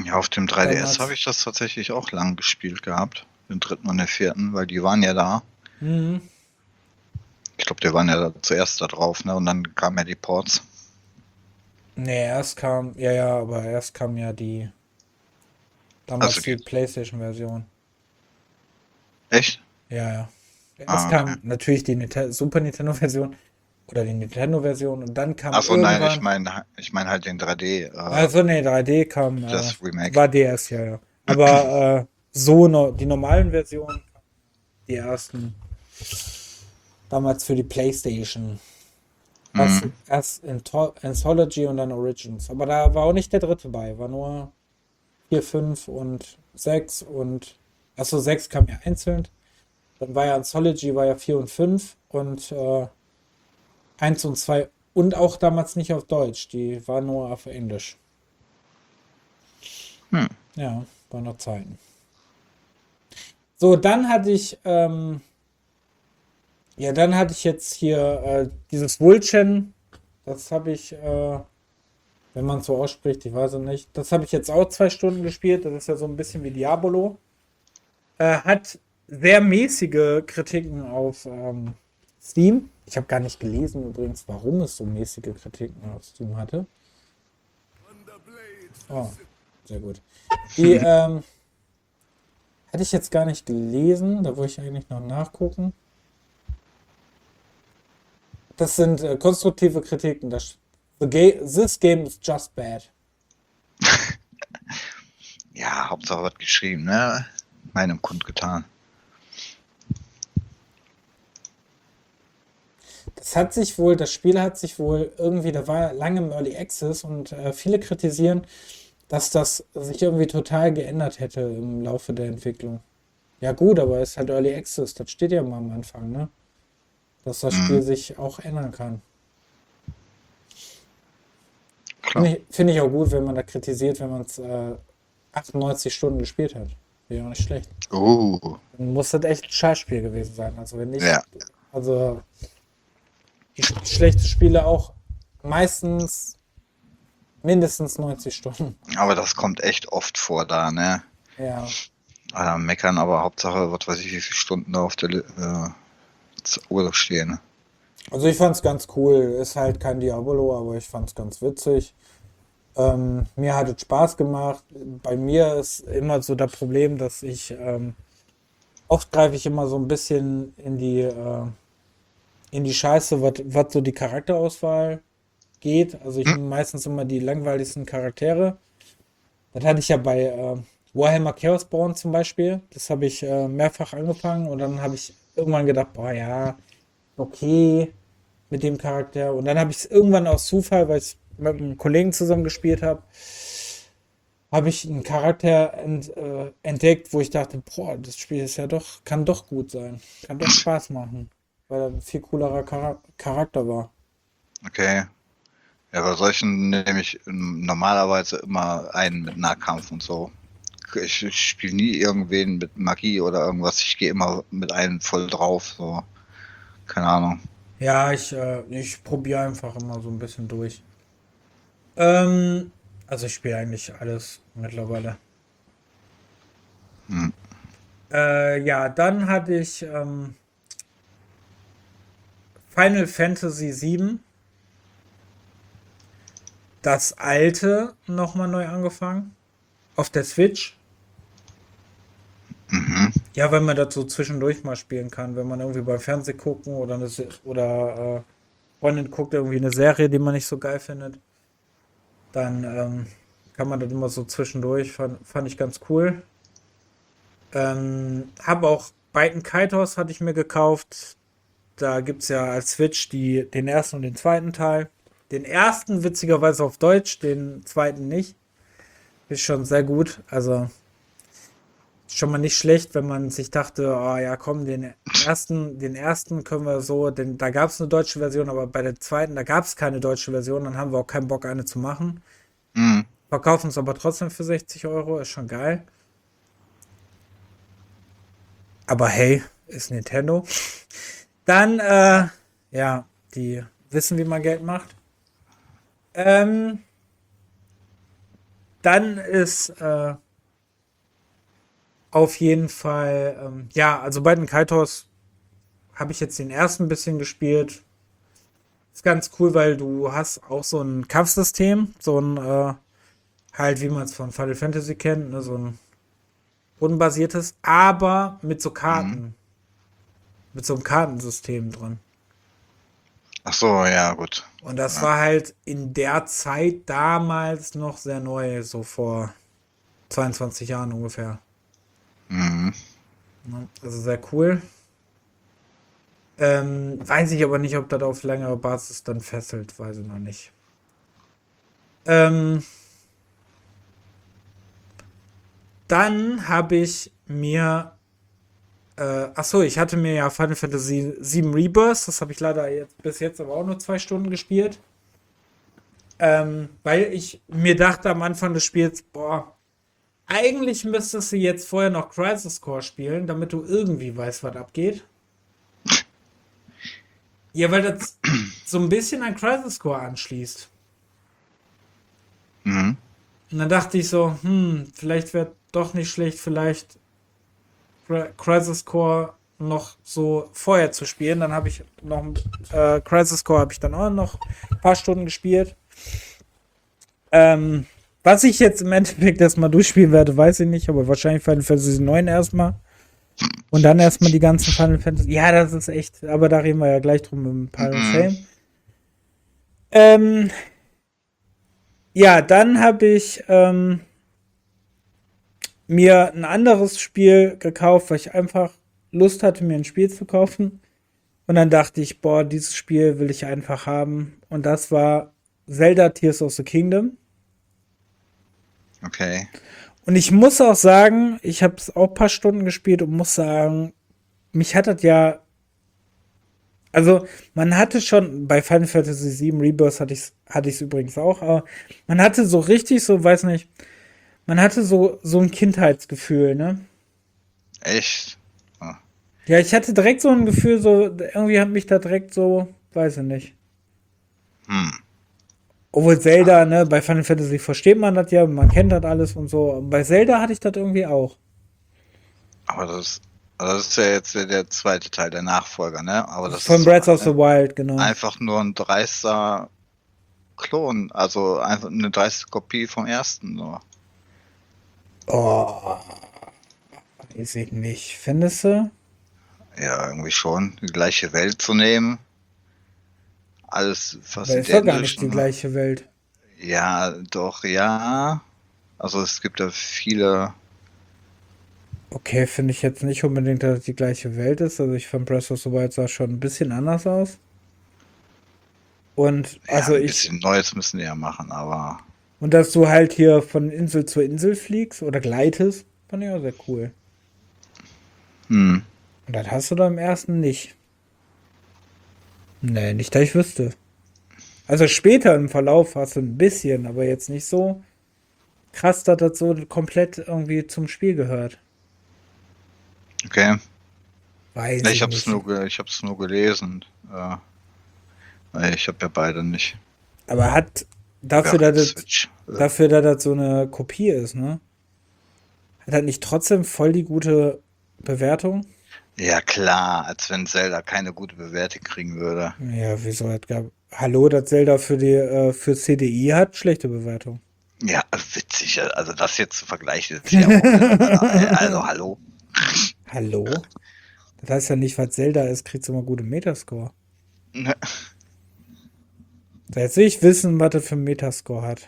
Ja, auf dem 3DS habe damals. ich das tatsächlich auch lang gespielt gehabt. Den dritten und den vierten, weil die waren ja da. Mhm. Ich glaube, die waren ja da zuerst da drauf, ne? Und dann kamen ja die Ports. Nee, erst kam ja damals Also die die. PlayStation-Version. Echt? Ja, ja. Erst Ah, okay. kam natürlich die Super Nintendo-Version oder die Nintendo-Version und dann kam Achso, nein, irgendwann, ich meine halt den 3D, also nee, 3D das Remake. war DS, ja, ja. Aber die normalen Versionen, die ersten, damals für die PlayStation. Mhm. Erst Anthology und dann Origins. Aber da war auch nicht der dritte bei, war nur 4, 5 und 6 und achso, 6 kam ja einzeln. Dann war ja Anthology, war ja 4 und 5 und 1 und 2 und auch damals nicht auf Deutsch, die war nur auf Englisch. Hm. Ja, war noch Zeiten. So, dann hatte ich jetzt hier dieses Wulchen, das habe ich, wenn man es so ausspricht, ich weiß es nicht, das habe ich jetzt auch 2 Stunden gespielt, das ist ja so ein bisschen wie Diabolo. Hat sehr mäßige Kritiken auf Steam. Ich habe gar nicht gelesen übrigens, warum es so mäßige Kritiken auf Steam hatte. Oh, sehr gut. Die hatte ich jetzt gar nicht gelesen, da wollte ich eigentlich noch nachgucken. Das sind konstruktive Kritiken. This game is just bad. Ja, Hauptsache was geschrieben, ne? Meinem kundgetan. Das Spiel hat sich wohl irgendwie, da war lange im Early Access und viele kritisieren, dass das sich irgendwie total geändert hätte im Laufe der Entwicklung. Ja gut, aber es ist halt Early Access, das steht ja mal am Anfang, ne? Dass das Mhm. Spiel sich auch ändern kann. Klar. Find ich auch gut, wenn man da kritisiert, wenn man es 98 Stunden gespielt hat. Wäre ja auch nicht schlecht. Uh, Dann muss das echt ein Scheißspiel gewesen sein. Also wenn nicht, ja. also ich schlechte Spiele auch meistens mindestens 90 Stunden. Aber das kommt echt oft vor da, ne? Ja. Meckern, aber Hauptsache, was weiß ich, wie viele Stunden da auf der Uhr stehen. Ne? Also ich fand's ganz cool. Ist halt kein Diabolo, aber ich fand's ganz witzig. Mir hat es Spaß gemacht. Bei mir ist immer so das Problem, dass oft greife ich immer so ein bisschen in die Scheiße, was so die Charakterauswahl geht. Also ich Hm? nehme meistens immer die langweiligsten Charaktere. Das hatte ich ja bei Warhammer Chaosborn zum Beispiel. Das habe ich mehrfach angefangen und dann habe ich irgendwann gedacht, boah ja, okay mit dem Charakter. Und dann habe ich es irgendwann aus Zufall, weil ich mit einem Kollegen zusammen gespielt habe ich einen Charakter entdeckt, wo ich dachte, boah, das Spiel ist ja doch, kann doch gut sein. Kann doch Spaß machen. Weil er ein viel coolerer Charakter war. Okay. Ja, bei solchen nehme ich normalerweise immer einen mit Nahkampf und so. Ich spiele nie irgendwen mit Magie oder irgendwas. Ich gehe immer mit einem voll drauf. So, keine Ahnung. Ja, ich probiere einfach immer so ein bisschen durch. Ähm, also ich spiele eigentlich alles mittlerweile. Hm. Ja, dann hatte ich Final Fantasy VII, das alte, nochmal neu angefangen. Auf der Switch. Mhm. Ja, weil man das so zwischendurch mal spielen kann, wenn man irgendwie beim Fernsehen gucken oder Freundin guckt irgendwie eine Serie, die man nicht so geil findet, dann kann man das immer so zwischendurch. Fand ich ganz cool. Habe auch Byten Kaitos hatte ich mir gekauft. Da gibt es ja als Switch den ersten und den zweiten Teil. Den ersten witzigerweise auf Deutsch, den zweiten nicht. Ist schon sehr gut. Also schon mal nicht schlecht, wenn man sich dachte, oh ja, komm, den ersten können wir so, denn da gab es eine deutsche Version, aber bei der zweiten, da gab es keine deutsche Version, dann haben wir auch keinen Bock, eine zu machen. Mhm. Verkaufen es aber trotzdem für 60 Euro, ist schon geil. Aber hey, ist Nintendo. Dann, ja, die wissen, wie man Geld macht. Ähm, dann ist auf jeden Fall, ja, also bei den Kaitos habe ich jetzt den ersten ein bisschen gespielt. Ist ganz cool, weil du hast auch so ein Kampfsystem, so ein, halt wie man es von Final Fantasy kennt, ne, so ein rundenbasiertes, aber mit so Karten, mit so einem Kartensystem drin. Ach so, ja, gut. Und das Ja. war halt in der Zeit damals noch sehr neu, so vor 22 Jahren ungefähr. Mhm. Ne? Also sehr cool. Weiß ich aber nicht, ob das auf längere Basis dann fesselt, weiß ich noch nicht. Ähm, Dann habe ich mir, ach so, ich hatte mir ja Final Fantasy VII Rebirth, das habe ich leider jetzt, bis jetzt aber auch nur 2 Stunden gespielt. Weil ich mir dachte am Anfang des Spiels, boah, eigentlich müsstest du jetzt vorher noch Crisis Core spielen, damit du irgendwie weißt, was abgeht. Ja, weil das so ein bisschen an Crisis Core anschließt. Mhm. Und dann dachte ich so, vielleicht wäre doch nicht schlecht, vielleicht Crisis Core noch so vorher zu spielen. Dann habe ich noch Crisis Core habe ich dann auch noch ein paar Stunden gespielt. Was ich jetzt im Endeffekt erstmal durchspielen werde, weiß ich nicht, aber wahrscheinlich Final Fantasy 9 erstmal. Und dann erstmal die ganzen Final Fantasy. Ja, das ist echt, aber da reden wir ja gleich drum im Pile of Mhm. Shame. Ja, dann habe ich mir ein anderes Spiel gekauft, weil ich einfach Lust hatte, mir ein Spiel zu kaufen. Und dann dachte ich, boah, dieses Spiel will ich einfach haben. Und das war Zelda Tears of the Kingdom. Okay. Und ich muss auch sagen, ich habe es auch ein paar Stunden gespielt und muss sagen, mich hat das ja. Also, man hatte schon, bei Final Fantasy VII Rebirth hatte ich's übrigens auch, aber man hatte so richtig, so, weiß nicht, man hatte so ein Kindheitsgefühl, ne? Echt? Ah. Ja, ich hatte direkt so ein Gefühl, so, irgendwie hat mich da direkt so, weiß ich nicht. Hm. Obwohl Zelda, ne, bei Final Fantasy versteht man das ja, man kennt das alles und so. Und bei Zelda hatte ich das irgendwie auch. Aber das ist ja jetzt der zweite Teil, der Nachfolger, ne? Aber das Von ist Breath of the Wild, genau. einfach nur ein dreister Klon, also einfach eine dreiste Kopie vom ersten. So. Oh, weiß ich nicht. Findest du? Ja, irgendwie schon. Die gleiche Welt zu nehmen. Alles fast Weil es war gar identisch. nicht die Ne? gleiche Welt. Ja, doch, ja. Also es gibt da viele. Okay, finde ich jetzt nicht unbedingt, dass es die gleiche Welt ist. Also ich fand Breath of the Wild sah schon ein bisschen anders aus. Und Ja, also ein ich, bisschen Neues müssen die ja machen, aber und dass du halt hier von Insel zu Insel fliegst oder gleitest, fand ich auch sehr cool. hm, Und das hast du da im ersten nicht. Nee, nicht, dass ich wüsste. Also später im Verlauf hast du ein bisschen, aber jetzt nicht so krass, dass das so komplett irgendwie zum Spiel gehört. okay. Weiß Ja, ich nicht. ich hab's nur gelesen. Weil ich habe ja beide nicht. Aber hat dafür, Während dass Switch. das so eine Kopie ist, ne? Hat das nicht trotzdem voll die gute Bewertung? Ja klar, als wenn Zelda keine gute Bewertung kriegen würde. Ja, wieso hat gab. Hallo, das Zelda für CDI hat schlechte Bewertung. Ja, witzig. Also das jetzt zu vergleichen, ist ja auch wieder, also hallo. Hallo? Das heißt ja nicht, was Zelda ist, kriegt immer gute Metascore. So, jetzt will ich wissen, was das für einen Metascore hat.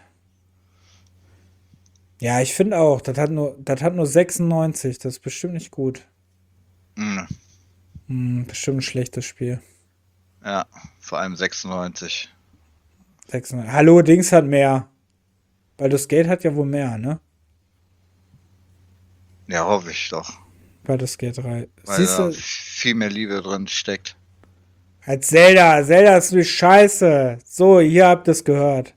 Ja, ich finde auch, das hat nur 96. Das ist bestimmt nicht gut. Hm, Bestimmt ein schlechtes Spiel. ja, vor allem 96. 96. Hallo, Dings hat mehr. Weil das Geld hat ja wohl mehr, ne? Ja, hoffe ich doch. Weil das Geld 3. Weil Siehst da du, viel mehr Liebe drin steckt. als Zelda. Zelda ist eine Scheiße. So, hier habt ihr es gehört.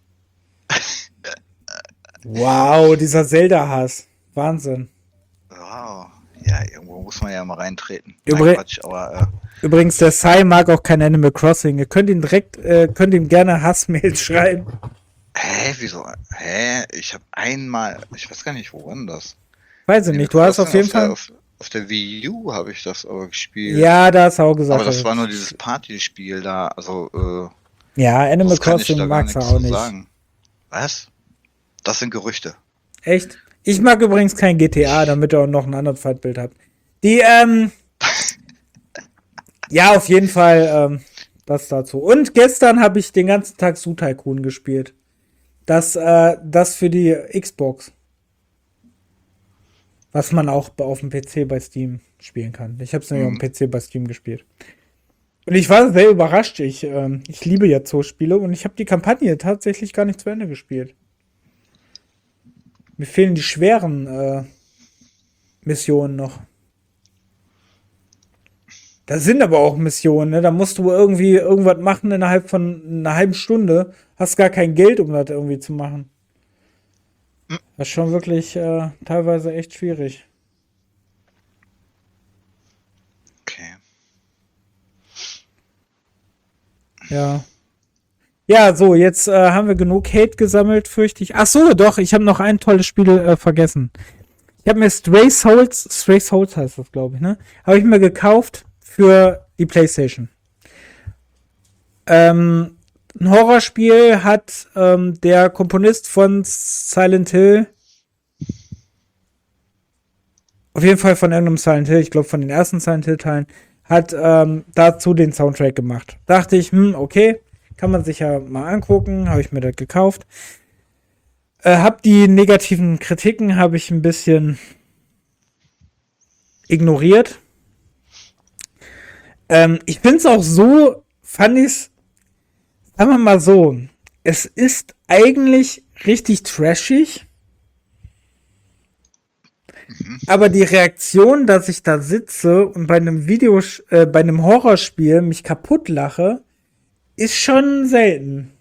Wow, dieser Zelda-Hass. Wahnsinn. Wow. Ja, irgendwo muss man ja mal reintreten. Nein, Übrig Quatsch, aber Übrigens, der Sai mag auch kein Animal Crossing. Ihr könnt ihm direkt, könnt ihm gerne Hassmails schreiben. hä, Hä, wieso? Hä? Ich habe einmal, ich weiß gar nicht, woran das. Weiß ich Animal nicht, du hast Crossing auf jeden Fall. auf der Wii U habe ich das aber gespielt. Ja, da hast du auch gesagt. Aber das war nur dieses Partyspiel da, also Ja, Animal das kann ich Crossing da gar magst du nichts auch zu nicht. sagen. Was? Das sind Gerüchte. Echt? Ich mag übrigens kein GTA, damit ihr auch noch ein anderes Feindbild habt. Die, ja, auf jeden Fall, das dazu. Und gestern habe ich den ganzen Tag Zoo Tycoon gespielt. Das für die Xbox. Was man auch auf dem PC bei Steam spielen kann. Ich habe es nämlich auf dem PC bei Steam gespielt. Und ich war sehr überrascht. Ich liebe ja Zoo-Spiele und ich habe die Kampagne tatsächlich gar nicht zu Ende gespielt. Mir fehlen die schweren Missionen noch. Da sind aber auch Missionen, ne? Da musst du irgendwie irgendwas machen innerhalb von einer halben Stunde. Hast gar kein Geld, um das irgendwie zu machen. Das ist schon wirklich teilweise echt schwierig. Okay. Ja. Ja, so, jetzt haben wir genug Hate gesammelt, fürchte ich. Ach so, doch, ich habe noch ein tolles Spiel vergessen. Ich habe mir Stray Souls heißt das, glaube ich, ne? Habe ich mir gekauft für die PlayStation. Ein Horrorspiel hat der Komponist von Silent Hill, auf jeden Fall von irgendeinem Silent Hill, ich glaube von den ersten Silent Hill Teilen, hat dazu den Soundtrack gemacht. Dachte ich, okay, kann man sich ja mal angucken, habe ich mir das gekauft. Hab die negativen Kritiken habe ich ein bisschen ignoriert. Ich finde es auch so, fand ich es, sagen wir mal so, es ist eigentlich richtig trashig, aber die Reaktion, dass ich da sitze und bei einem bei einem Horrorspiel mich kaputt lache, ist schon selten.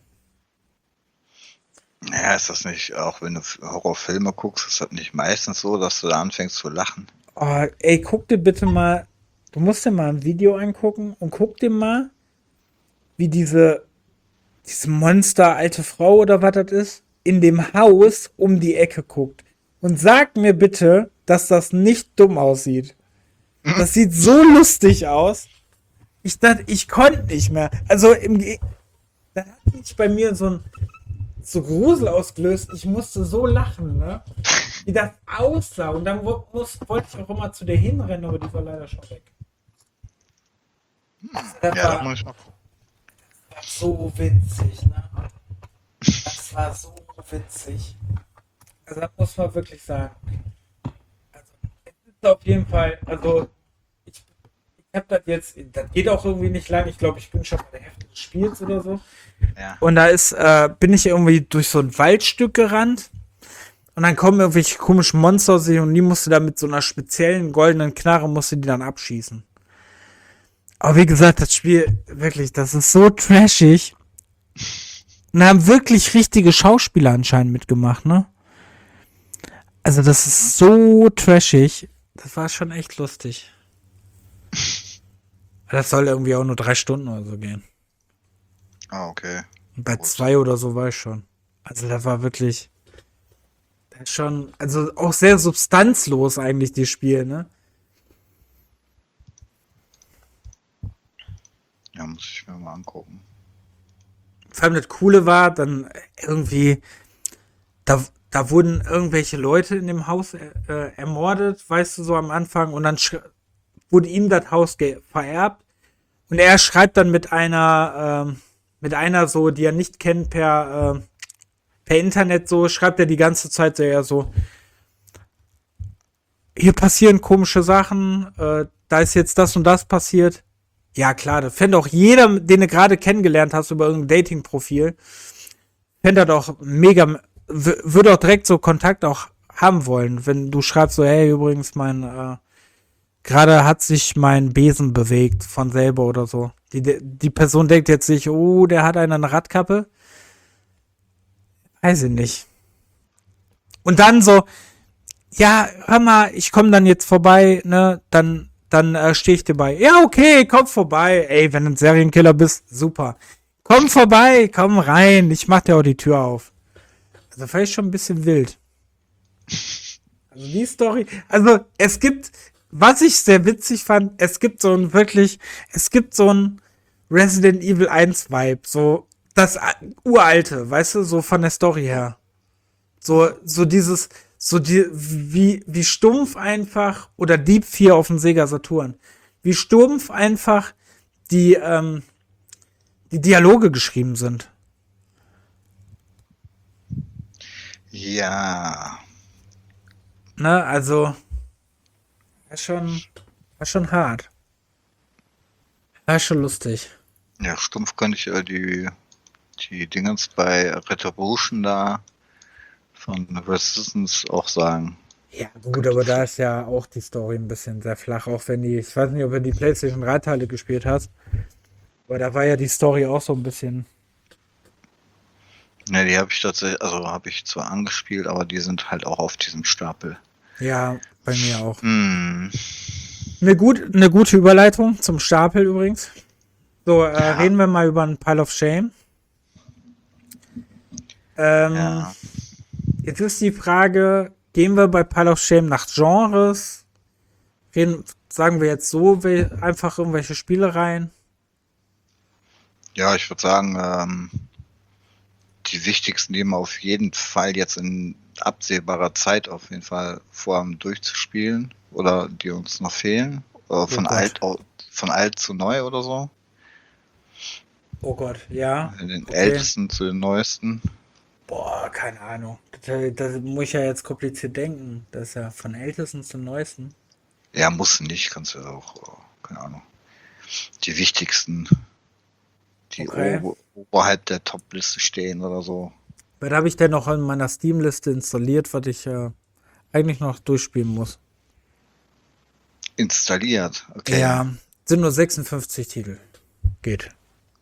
Ja, ist das nicht, auch wenn du Horrorfilme guckst, ist das nicht meistens so, dass du da anfängst zu lachen? Oh, ey, guck dir bitte mal, du musst dir mal ein Video angucken und guck dir mal, wie diese Monster, alte Frau oder was das ist, in dem Haus um die Ecke guckt. Und sag mir bitte, dass das nicht dumm aussieht. Das sieht so lustig aus. Ich dachte, ich konnte nicht mehr. Also, da hat sich bei mir so Grusel ausgelöst. Ich musste so lachen, ne? Wie das aussah. Und dann wollte ich auch immer zu der hinrennen, aber die war leider schon weg. Das Ja, da muss ich mal gucken. war so witzig, ne? Das war so witzig. Also, das muss man wirklich sagen. Also, es ist auf jeden Fall, also, ich habe das jetzt, das geht auch irgendwie nicht lang. Ich glaube, ich bin schon bei der Hälfte des Spiels oder so. Ja. Und bin ich irgendwie durch so ein Waldstück gerannt. Und dann kommen irgendwelche komischen Monster aus sich und die musste da mit so einer speziellen goldenen Knarre musste die dann abschießen. Aber wie gesagt, das Spiel, wirklich, das ist so trashig. Und da haben wirklich richtige Schauspieler anscheinend mitgemacht, ne? Also das ist so trashig. Das war schon echt lustig. Das soll irgendwie auch nur 3 Stunden oder so gehen. Ah, okay. Und bei Gut. 2 oder so war ich schon. Also das war wirklich schon, also auch sehr substanzlos eigentlich, die Spiel, ne? Ja, muss ich mir mal angucken. Vor allem das Coole war, dann irgendwie, da wurden irgendwelche Leute in dem Haus ermordet, weißt du, so am Anfang. Und dann wurde ihm das Haus vererbt. Und er schreibt dann mit einer so, die er nicht kennt, per Internet so, schreibt er die ganze Zeit so eher so, hier passieren komische Sachen, da ist jetzt das und das passiert. Ja, klar, das fände auch jeder, den du gerade kennengelernt hast über irgendein Dating-Profil, fände das auch mega, würde auch direkt so Kontakt auch haben wollen, wenn du schreibst so, hey, übrigens, gerade hat sich mein Besen bewegt von selber oder so. Die Person denkt jetzt sich, oh, der hat eine Radkappe. Weiß ich nicht. Und dann so, ja, hör mal, ich komme dann jetzt vorbei, ne, dann stehe ich dir bei. Ja, okay, komm vorbei. Ey, wenn du ein Serienkiller bist, super. Komm vorbei, komm rein. Ich mach dir auch die Tür auf. Also vielleicht schon ein bisschen wild. Also die Story, also es gibt, was ich sehr witzig fand, es gibt so ein Resident Evil 1 Vibe, so das uralte, weißt du, so von der Story her. So dieses, wie stumpf einfach, oder Deep 4 auf dem Sega Saturn, wie stumpf einfach die, die Dialoge geschrieben sind. Ja, Ne, also, war schon, war schon hart. War schon lustig. ja, stumpf könnte ich die Dingens bei Retribution da von Resistance auch sagen. Ja, gut, Könnte aber ich da vielleicht. ist ja auch die Story ein bisschen sehr flach, auch wenn ich weiß nicht, ob du die PlayStation 3 Teile gespielt hast, aber da war ja die Story auch so ein bisschen, Ne, die habe ich tatsächlich, also habe ich zwar angespielt, aber die sind halt auch auf diesem Stapel. ja, bei mir auch. Hm, Eine gute Überleitung zum Stapel übrigens. So, ja, reden wir mal über einen Pile of Shame. Ähm, ja. jetzt ist die Frage, gehen wir bei Pile of Shame nach Genres? Sagen wir jetzt so, einfach irgendwelche Spielereien? Ja, ich würde sagen, die wichtigsten, die wir auf jeden Fall jetzt in absehbarer Zeit auf jeden Fall vorhaben durchzuspielen oder die uns noch fehlen. Oh Gott. Von alt zu neu oder so. Oh Gott, ja. Den Okay. ältesten zu den neuesten. Boah, keine Ahnung. Das muss ich ja jetzt kompliziert denken. Das ist ja von ältesten zum neuesten. Ja, muss nicht, kannst du auch, keine Ahnung. Die wichtigsten, die Okay. oberhalb der Top-Liste stehen oder so. Was habe ich denn noch in meiner Steam-Liste installiert, was ich eigentlich noch durchspielen muss? Installiert, okay. Ja, sind nur 56 Titel. Geht.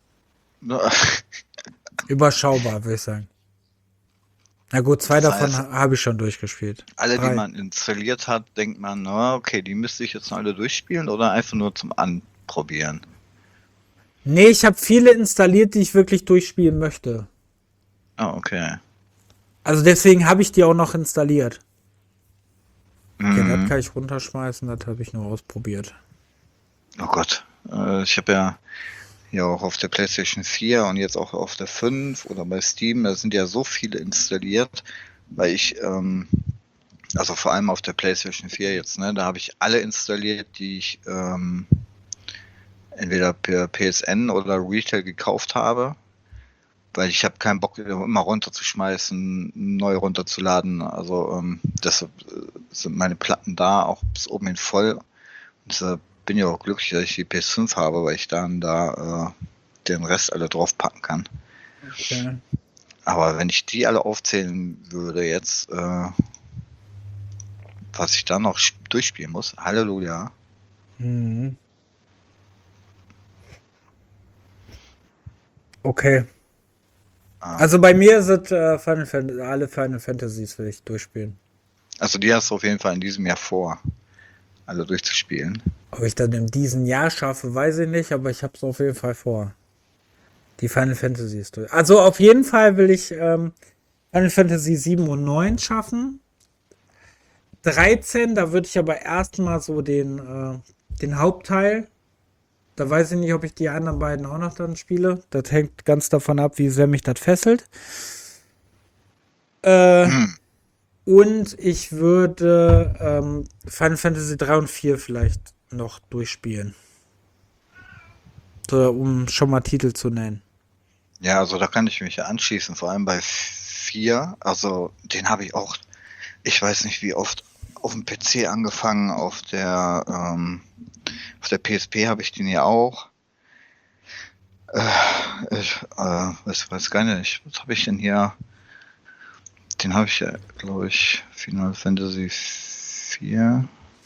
Überschaubar, würde ich sagen. Na gut, zwei Das davon heißt, habe ich schon durchgespielt. alle, die Drei. man installiert hat, denkt man, na, okay, die müsste ich jetzt alle durchspielen oder einfach nur zum Anprobieren. Nee, ich habe viele installiert, die ich wirklich durchspielen möchte. Ah, okay. Also deswegen habe ich die auch noch installiert. Okay, das Mhm. kann ich runterschmeißen, das habe ich nur ausprobiert. Oh Gott. Ich habe ja auch auf der PlayStation 4 und jetzt auch auf der 5 oder bei Steam, da sind ja so viele installiert, weil also vor allem auf der PlayStation 4 jetzt, ne, da habe ich alle installiert, die ich entweder per PSN oder Retail gekauft habe, weil ich habe keinen Bock, immer runterzuschmeißen, neu runterzuladen. Also deshalb sind meine Platten da auch bis oben hin voll. Und deshalb bin ich auch glücklich, dass ich die PS5 habe, weil ich dann da den Rest alle draufpacken kann. Okay. Aber wenn ich die alle aufzählen würde jetzt, was ich da noch durchspielen muss, Halleluja. Mhm. Okay. Also bei mir sind alle Final Fantasies will ich durchspielen. Also die hast du auf jeden Fall in diesem Jahr vor, alle durchzuspielen. Ob ich dann in diesem Jahr schaffe, weiß ich nicht, aber ich habe es auf jeden Fall vor. Die Final Fantasies durch. Also auf jeden Fall will ich Final Fantasy 7 und 9 schaffen. 13, da würde ich aber erstmal so den Hauptteil. Da weiß ich nicht, ob ich die anderen beiden auch noch dann spiele. Das hängt ganz davon ab, wie sehr mich das fesselt. Äh, Hm. und ich würde Final Fantasy 3 und 4 vielleicht noch durchspielen. So, um schon mal Titel zu nennen. Ja, also da kann ich mich ja anschließen, vor allem bei 4. Also den habe ich auch, ich weiß nicht wie oft, auf dem PC angefangen, auf der PSP habe ich den ja auch. Ich weiß gar nicht, was habe ich denn hier? Den habe ich ja, glaube ich, Final Fantasy 4.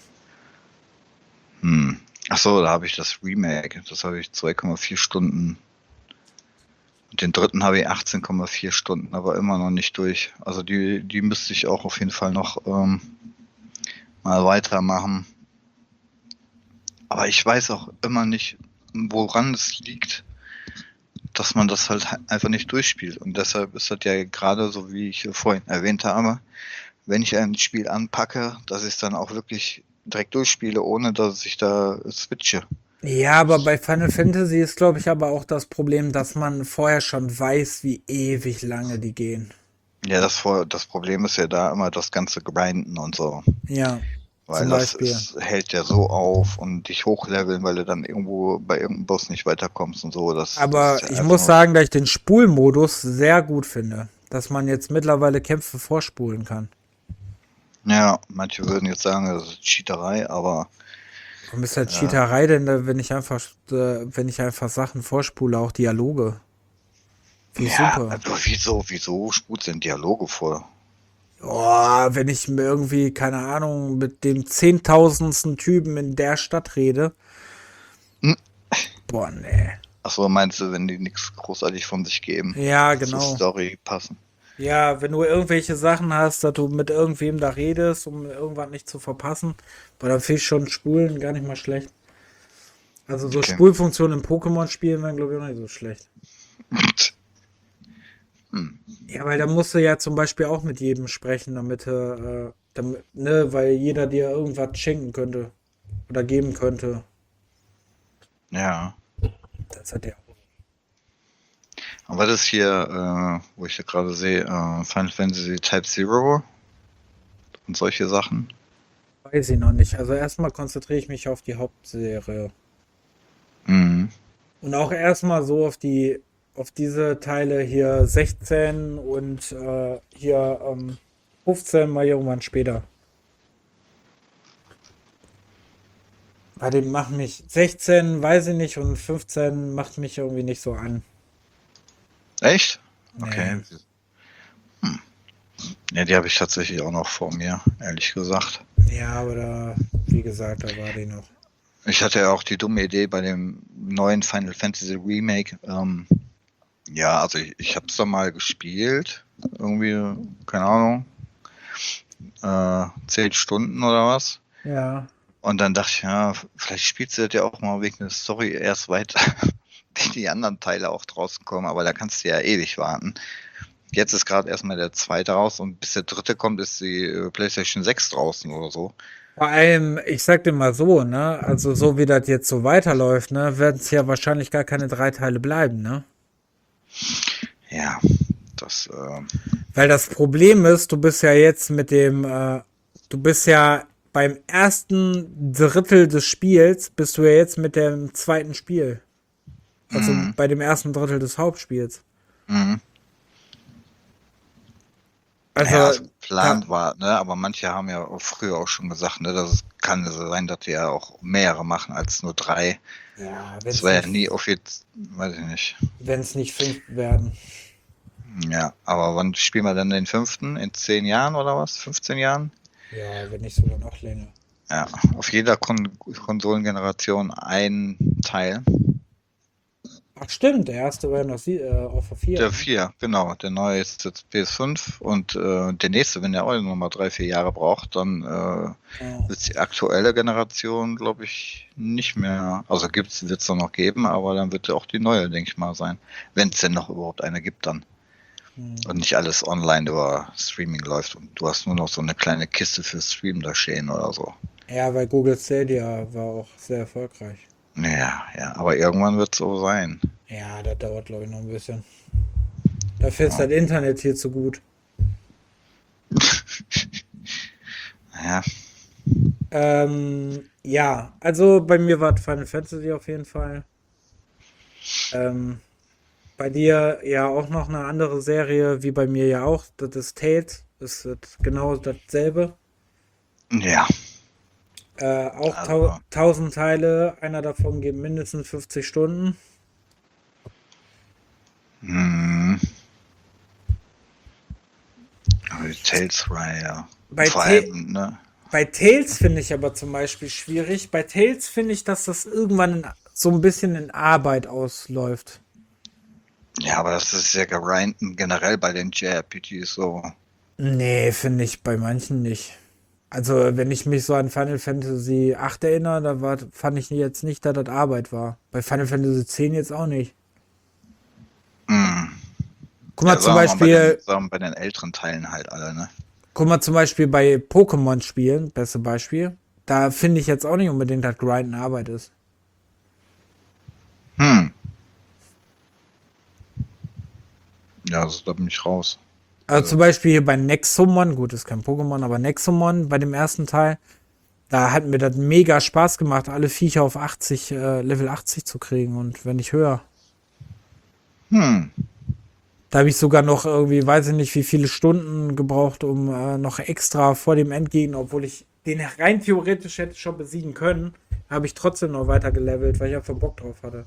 Achso, da habe ich das Remake. Das habe ich 2,4 Stunden. Und den dritten habe ich 18,4 Stunden, aber immer noch nicht durch. Also die müsste ich auch auf jeden Fall noch mal weitermachen. Aber ich weiß auch immer nicht, woran es liegt, dass man das halt einfach nicht durchspielt. Und deshalb ist das ja gerade so, wie ich vorhin erwähnt habe, wenn ich ein Spiel anpacke, dass ich es dann auch wirklich direkt durchspiele, ohne dass ich da switche. Ja, aber bei Final Fantasy ist, glaube ich, aber auch das Problem, dass man vorher schon weiß, wie ewig lange die gehen. Ja, das Problem ist ja da immer das ganze Grinden und so. Ja, Weil zum das Beispiel. hält ja so auf und dich hochleveln, weil du dann irgendwo bei irgendeinem Boss nicht weiterkommst und so. Das ist Aber ja ich einfach muss nur. sagen, dass ich den Spulmodus sehr gut finde. Dass man jetzt mittlerweile Kämpfe vorspulen kann. Ja, manche würden jetzt sagen, das ist Cheaterei, aber Warum ist das äh, Cheaterei denn, wenn ich einfach Sachen vorspule, auch Dialoge? Wie ja, super. aber wieso spult denn Dialoge vor? Oh, wenn ich mir irgendwie, keine Ahnung, mit dem zehntausendsten Typen in der Stadt rede. Hm? Boah, nee. Achso, meinst du, wenn die nichts großartig von sich geben, Ja, zur genau. Story passen? Ja, wenn du irgendwelche Sachen hast, dass du mit irgendwem da redest, um irgendwas nicht zu verpassen, boah, dann finde ich schon Spulen gar nicht mal schlecht. Also so Okay. Spulfunktionen in Pokémon-Spielen wären, glaube ich, auch nicht so schlecht. Hm. Ja, weil da musst du ja zum Beispiel auch mit jedem sprechen, ne, weil jeder dir irgendwas schenken könnte oder geben könnte. Ja. Das hat ja Aber das hier, wo ich ja gerade sehe, Final Fantasy Type Zero und solche Sachen. weiß ich noch nicht. Also erstmal konzentriere ich mich auf die Hauptserie. Mhm. Und auch erstmal so auf diese Teile hier 16 und hier 15 mal irgendwann später. Bei dem macht mich 16, weiß ich nicht, und 15 macht mich irgendwie nicht so an. Echt? Okay. Nee. Ja, die habe ich tatsächlich auch noch vor mir, ehrlich gesagt. Ja, aber da, wie gesagt, da war die noch. Ich hatte ja auch die dumme Idee bei dem neuen Final Fantasy Remake. Ja, also ich habe es da mal gespielt. Irgendwie, keine Ahnung, 10 Stunden oder was. Ja. Und dann dachte ich, ja, vielleicht spielst du das ja auch mal wegen der Story erst weiter, die anderen Teile auch draußen kommen, aber da kannst du ja ewig warten. Jetzt ist gerade erstmal der zweite raus und bis der dritte kommt, ist die PlayStation 6 draußen oder so. Vor allem, ich sag dir mal so, ne, also so wie das jetzt so weiterläuft, ne, werden es ja wahrscheinlich gar keine 3 Teile bleiben, ne? Ja, das, Weil das Problem ist, du bist ja beim ersten Drittel des Spiels, bist du ja jetzt mit dem zweiten Spiel. Also mh, bei dem ersten Drittel des Hauptspiels. mh. Ja, Also, also da, geplant war, ne, aber manche haben ja auch früher auch schon gesagt, ne, dass es kann so sein, dass die ja auch mehrere machen als nur 3. ja, Das war ja nie offiziell, weiß ich nicht. wenn es nicht 5 werden. Ja, aber wann spielen wir dann den fünften? In 10 Jahren oder was? 15 Jahren? Ja, wenn nicht sogar noch länger. Ja, auf jeder Konsolengeneration ein Teil. Ach stimmt, der erste war ja noch auf der 4, Der ne? 4, genau. Der neue ist jetzt PS5 und der nächste, wenn der auch nochmal 3, 4 Jahre braucht, dann Ja. wird die aktuelle Generation, glaube ich, nicht mehr. Also wird es noch geben, aber dann wird ja auch die neue, denke ich mal, sein. Wenn es denn noch überhaupt eine gibt dann. Hm. Und nicht alles online über Streaming läuft und du hast nur noch so eine kleine Kiste für Stream da stehen oder so. Ja, weil Google Stadia war auch sehr erfolgreich. Ja, ja, aber irgendwann wird es so sein. Ja, das dauert, glaube ich, noch ein bisschen. Dafür ist Ja. das Internet hier zu gut. Ja, Ja, also bei mir war es Final Fantasy auf jeden Fall. Ähm, bei dir ja auch noch eine andere Serie, wie bei mir ja auch. Das ist Tales. Das ist genau dasselbe. ja, Auch also 1000 Teile. Einer davon geht mindestens 50 Stunden. hm, aber die Tales-Reihe. Bei, Vor Ta allem, ne? bei Tales finde ich aber zum Beispiel schwierig. Bei Tales finde ich, dass das irgendwann so ein bisschen in Arbeit ausläuft. Ja, aber das ist ja grinden generell bei den JRPGs so. Nee, finde ich bei manchen nicht. Also, wenn ich mich so an Final Fantasy 8 erinnere, fand ich jetzt nicht, dass das Arbeit war. Bei Final Fantasy 10 jetzt auch nicht. Hm. Guck Ja, mal zum sagen wir mal Beispiel, bei den älteren Teilen halt alle, ne? bei Pokémon-Spielen, beste Beispiel. Da finde ich jetzt auch nicht unbedingt, dass Grinden Arbeit ist. Hm. Ja, also da bin ich raus. Also zum Beispiel hier bei Nexomon, gut, ist kein Pokémon, aber Nexomon bei dem ersten Teil, da hat mir das mega Spaß gemacht, alle Viecher auf 80, Level 80 zu kriegen und wenn nicht höher. Hm. Da habe ich sogar noch irgendwie, weiß ich nicht, wie viele Stunden gebraucht, um noch extra vor dem Endgegner, obwohl ich den rein theoretisch hätte schon besiegen können, habe ich trotzdem noch weiter gelevelt, weil ich einfach Bock drauf hatte.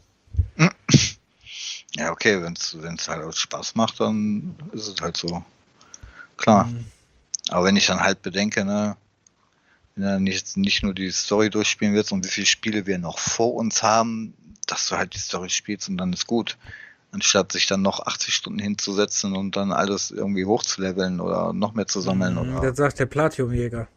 Ja, okay, wenn's halt auch Spaß macht, dann ist es halt so. Klar. Aber wenn ich dann halt bedenke, ne, wenn du nicht nur die Story durchspielen willst und wie viele Spiele wir noch vor uns haben, dass du halt die Story spielst und dann ist gut. Anstatt sich dann noch 80 Stunden hinzusetzen und dann alles irgendwie hochzuleveln oder noch mehr zu sammeln oder. Das sagt der Platinumjäger.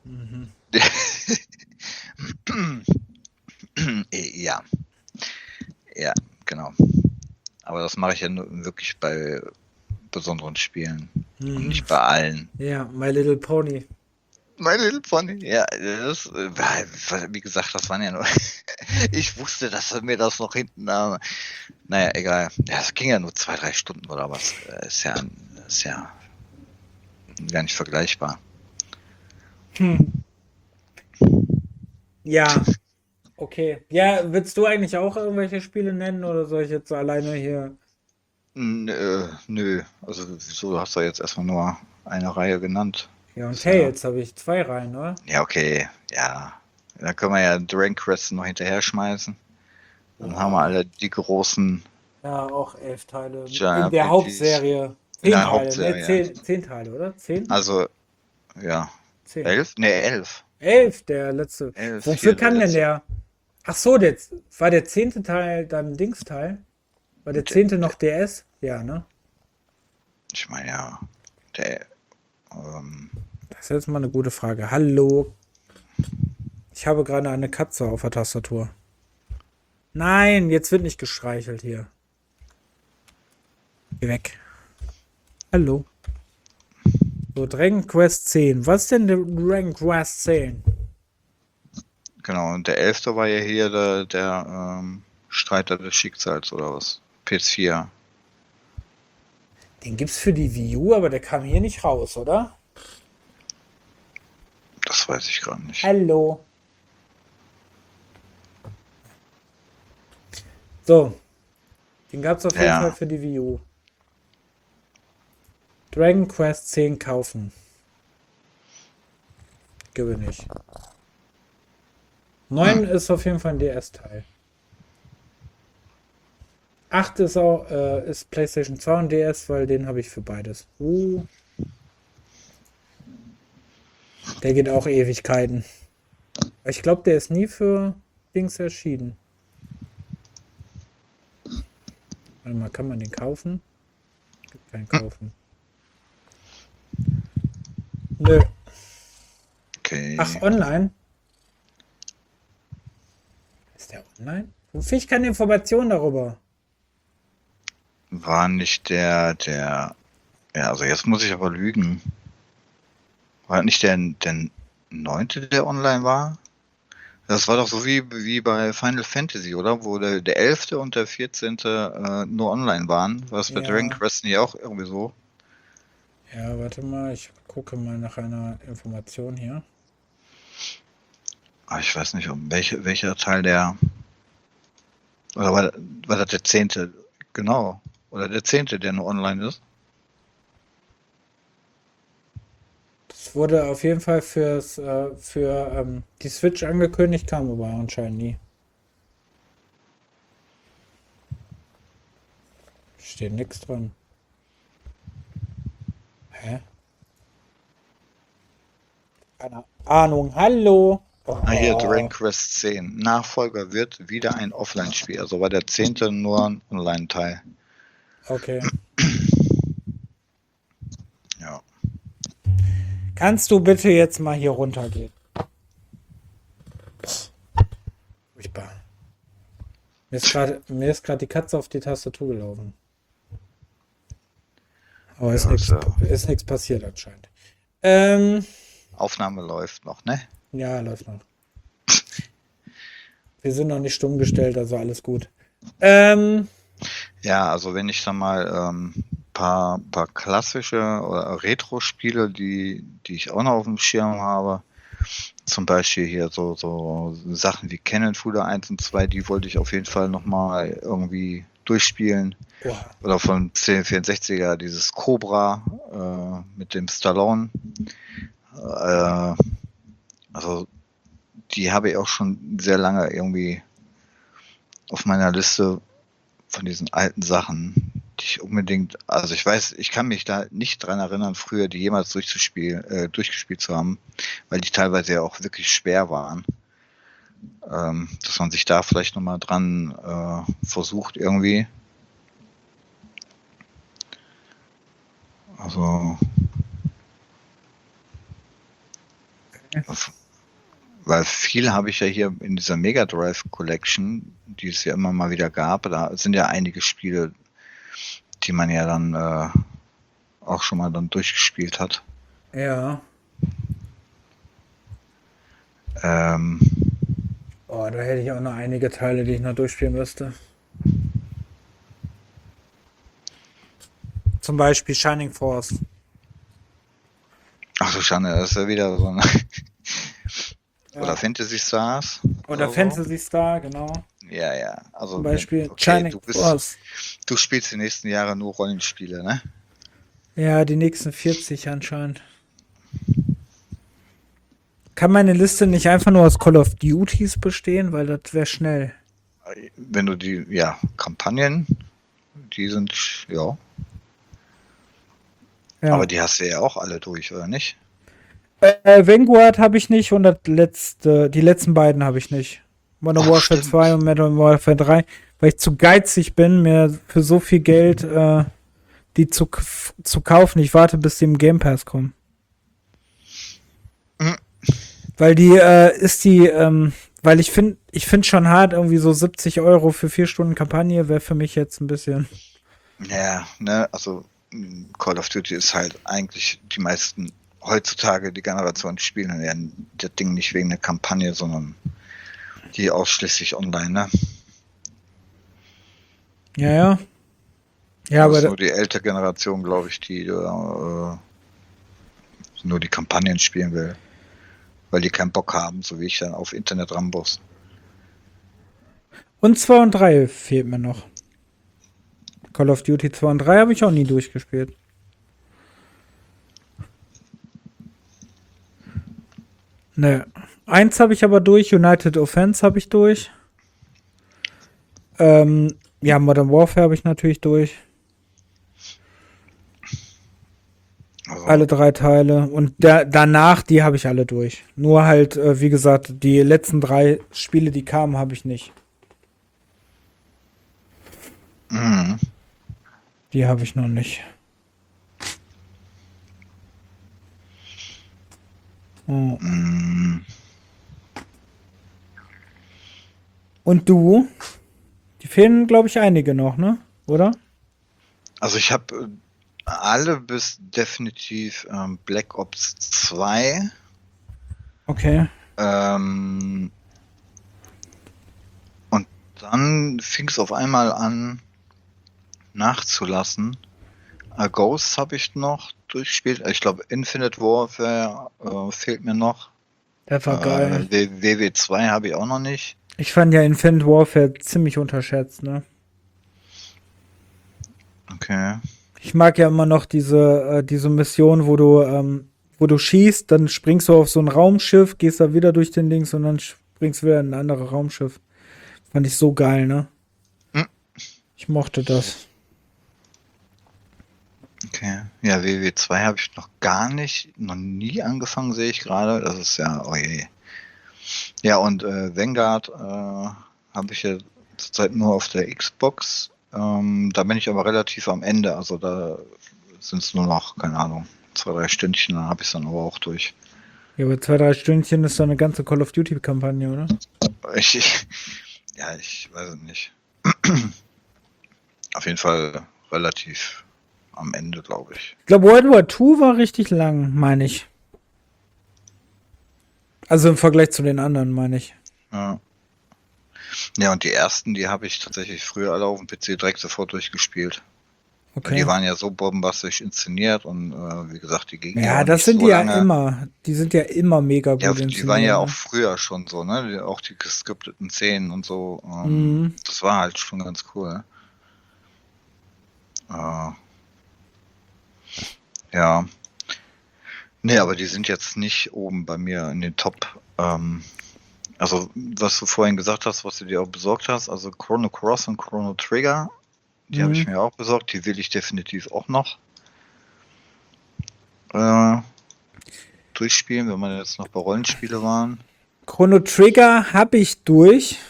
Ja, ja, genau. Aber das mache ich ja nur wirklich bei besonderen Spielen und nicht bei allen. Ja, My Little Pony. My Little Pony, ja, das, wie gesagt, das waren ja nur. Ich wusste, dass mir das noch hinten. Naja, egal. Ja, es ging ja nur 2, 3 Stunden oder was. Ist ja gar nicht vergleichbar. Ja, okay. Ja, willst du eigentlich auch irgendwelche Spiele nennen oder soll ich jetzt alleine hier? Nö, also wieso, du hast ja jetzt erstmal nur eine Reihe genannt. Ja, und Ist ja, Tails habe ich 2 rein, oder? ja, okay, ja. Da können wir ja Dragon Quest noch hinterher schmeißen. Dann haben wir alle die großen Ja, auch 11 Teile. In der JRPGs Hauptserie. in 10 der Teile, ne? Hauptserie. 10 Teile, oder? 10? Also, ja. 10. 11? Ne, 11. 11, der letzte. 11, Wofür hier der kann denn letzte. der? Ach so, war der 10. Teil dann Dingsteil? War der 10. noch DS? Ja, ne? Ich meine, ja, der, ähm, Das ist jetzt mal eine gute Frage. Hallo. Ich habe gerade eine Katze auf der Tastatur. Nein, jetzt wird nicht gestreichelt hier. Geh weg. Hallo. So, Dragon Quest 10. Was ist denn der Dragon Quest 10? genau, und der 11. war ja hier der Streiter des Schicksals oder was? PS4. Den gibt's für die Wii U, aber der kam hier nicht raus, oder? Das weiß ich gerade nicht. Hallo. So, den gab's auf jeden Ja. Fall für die Wii U. Dragon Quest 10 kaufen. Gewinne ich. 9 ist auf jeden Fall ein DS-Teil. 8 ist auch ist PlayStation 2 und DS, weil den habe ich für beides. Der geht auch Ewigkeiten. Ich glaube, der ist nie für Dings erschienen. Warte mal, kann man den kaufen? Gibt keinen kaufen. Nö. Okay. Ach, online? Ist der online? Wo finde ich keine Informationen darüber? War nicht der. Ja, also jetzt muss ich aber lügen. War nicht der 9., der online war? Das war doch so wie bei Final Fantasy, oder? Wo der 11. und der 14. Nur online waren. War es bei Ja. Dragon Quest nicht auch irgendwie so? Ja, warte mal, ich gucke mal nach einer Information hier. Aber ich weiß nicht, um welcher Teil der. Oder war das der 10.? Genau. Oder der 10., der nur online ist? Das wurde auf jeden Fall für die Switch angekündigt, kam aber anscheinend nie. Steht nichts dran. Hä? Keine Ahnung. Hallo. Ah, hier, Dragon Quest 10. Nachfolger wird wieder ein Offline-Spiel. Also war der 10. nur ein Online-Teil. Okay. Ja. Kannst du bitte jetzt mal hier runtergehen? Furchtbar. Mir ist gerade die Katze auf die Tastatur gelaufen. Aber Ja, ist nichts passiert anscheinend. Ähm, Aufnahme läuft noch, ne? ja, läuft noch. Wir sind noch nicht stumm gestellt, also alles gut. Ähm, Ja, also wenn ich dann mal paar klassische oder Retro-Spiele, die ich auch noch auf dem Schirm habe, zum Beispiel hier so Sachen wie Cannon Fodder 1 und 2, die wollte ich auf jeden Fall nochmal irgendwie durchspielen. boah, Oder von C64er, dieses Cobra mit dem Stallone. Äh, also die habe ich auch schon sehr lange irgendwie auf meiner Liste von diesen alten Sachen, die ich unbedingt, also ich weiß, ich kann mich da nicht dran erinnern, früher die jemals durchgespielt zu haben, weil die teilweise ja auch wirklich schwer waren. Dass man sich da vielleicht nochmal dran versucht irgendwie. Also, weil viel habe ich ja hier in dieser Mega Drive Collection, die es ja immer mal wieder gab, da sind ja einige Spiele, die man ja dann auch schon mal dann durchgespielt hat. ja. Ähm, Oh, da hätte ich auch noch einige Teile, die ich noch durchspielen müsste. Zum Beispiel Shining Force. ach du Schande, das ist ja wieder so ein oder Ja. Fantasy Stars Oder oder so. Fantasy Star, genau. Ja, ja. Zum Also Beispiel okay, Shining Force. du spielst die nächsten Jahre nur Rollenspiele, ne? Ja, die nächsten 40 anscheinend. Kann meine Liste nicht einfach nur aus Call of Duties bestehen, weil das wäre schnell. Wenn du die, ja, Kampagnen, die sind, ja. Aber Ja. die hast du ja auch alle durch, oder nicht? Vanguard habe ich nicht und die letzten beiden habe ich nicht. Modern Ach, Warfare 2 stimmt. und Modern Warfare 3, weil ich zu geizig bin, mir für so viel Geld die zu kaufen. Ich warte, bis die im Game Pass kommen. Hm. Weil weil ich finde schon hart, irgendwie so 70 € für 4 Stunden Kampagne wäre für mich jetzt ein bisschen. Ja, ne, also Call of Duty ist halt eigentlich die meisten heutzutage die Generation spielen ja das Ding nicht wegen der Kampagne, sondern die ausschließlich online, ne? Ja, ja. Ja, Also es aber ist nur die ältere Generation, glaube ich, die nur die Kampagnen spielen will, weil die keinen Bock haben, so wie ich dann auf Internet-Rambos. und 2 und 3 fehlt mir noch. Call of Duty 2 und 3 habe ich auch nie durchgespielt. Ne. Eins habe ich aber durch, United Offense habe ich durch. Ja, Modern Warfare habe ich natürlich durch. Also, Alle 3 Teile. Und danach, die habe ich alle durch. Nur halt, wie gesagt, die letzten 3 Spiele, die kamen, habe ich nicht. mhm. Die habe ich noch nicht. Oh. Mhm. Und du? Die fehlen, glaube ich, einige noch, ne? Oder? Also ich habe alle bis definitiv Black Ops 2. Okay. Und dann fing es auf einmal an nachzulassen. Ghosts habe ich noch durchgespielt. Ich glaube Infinite Warfare fehlt mir noch. Der war geil. WW2 habe ich auch noch nicht. Ich fand ja Infinite Warfare ziemlich unterschätzt, ne? Okay. Ich mag ja immer noch diese Mission, wo du schießt, dann springst du auf so ein Raumschiff, gehst da wieder durch den Links und dann springst du wieder in ein anderes Raumschiff. Fand ich so geil, ne? Hm. Ich mochte das. Okay. Ja, WW2 habe ich noch nie angefangen, sehe ich gerade. Das ist ja, oh je. Ja, und Vanguard habe ich ja zurzeit nur auf der Xbox. Da bin ich aber relativ am Ende. Also da sind es nur noch, keine Ahnung, 2, 3 Stündchen, dann habe ich es dann aber auch durch. Ja, aber 2, 3 Stündchen ist doch eine ganze Call of Duty-Kampagne, oder? Ich weiß es nicht. Auf jeden Fall relativ am Ende, glaube ich. Ich glaube, World War II war richtig lang, meine ich. Also im Vergleich zu den anderen, meine ich. Ja. Ja, und die ersten, die habe ich tatsächlich früher alle auf dem PC direkt sofort durchgespielt. Weil die Okay. waren ja so bombastisch inszeniert und wie gesagt, die gingen ja Ja, auch das nicht sind so die ja lange. immer. Die sind ja immer mega Ja, gut die waren inszeniert. ja auch Ne? früher schon so, ne? Auch die geskripteten Szenen und so. Mhm. Das war halt schon ganz cool. Äh, ja. Nee, aber die sind jetzt nicht oben bei mir in den Top. Also, was du vorhin gesagt hast, was du dir auch besorgt hast, also Chrono Cross und Chrono Trigger, die habe ich Mhm. mir auch besorgt. Die will ich definitiv auch noch äh, durchspielen, wenn wir jetzt noch bei Rollenspiele waren. Chrono Trigger habe ich durch,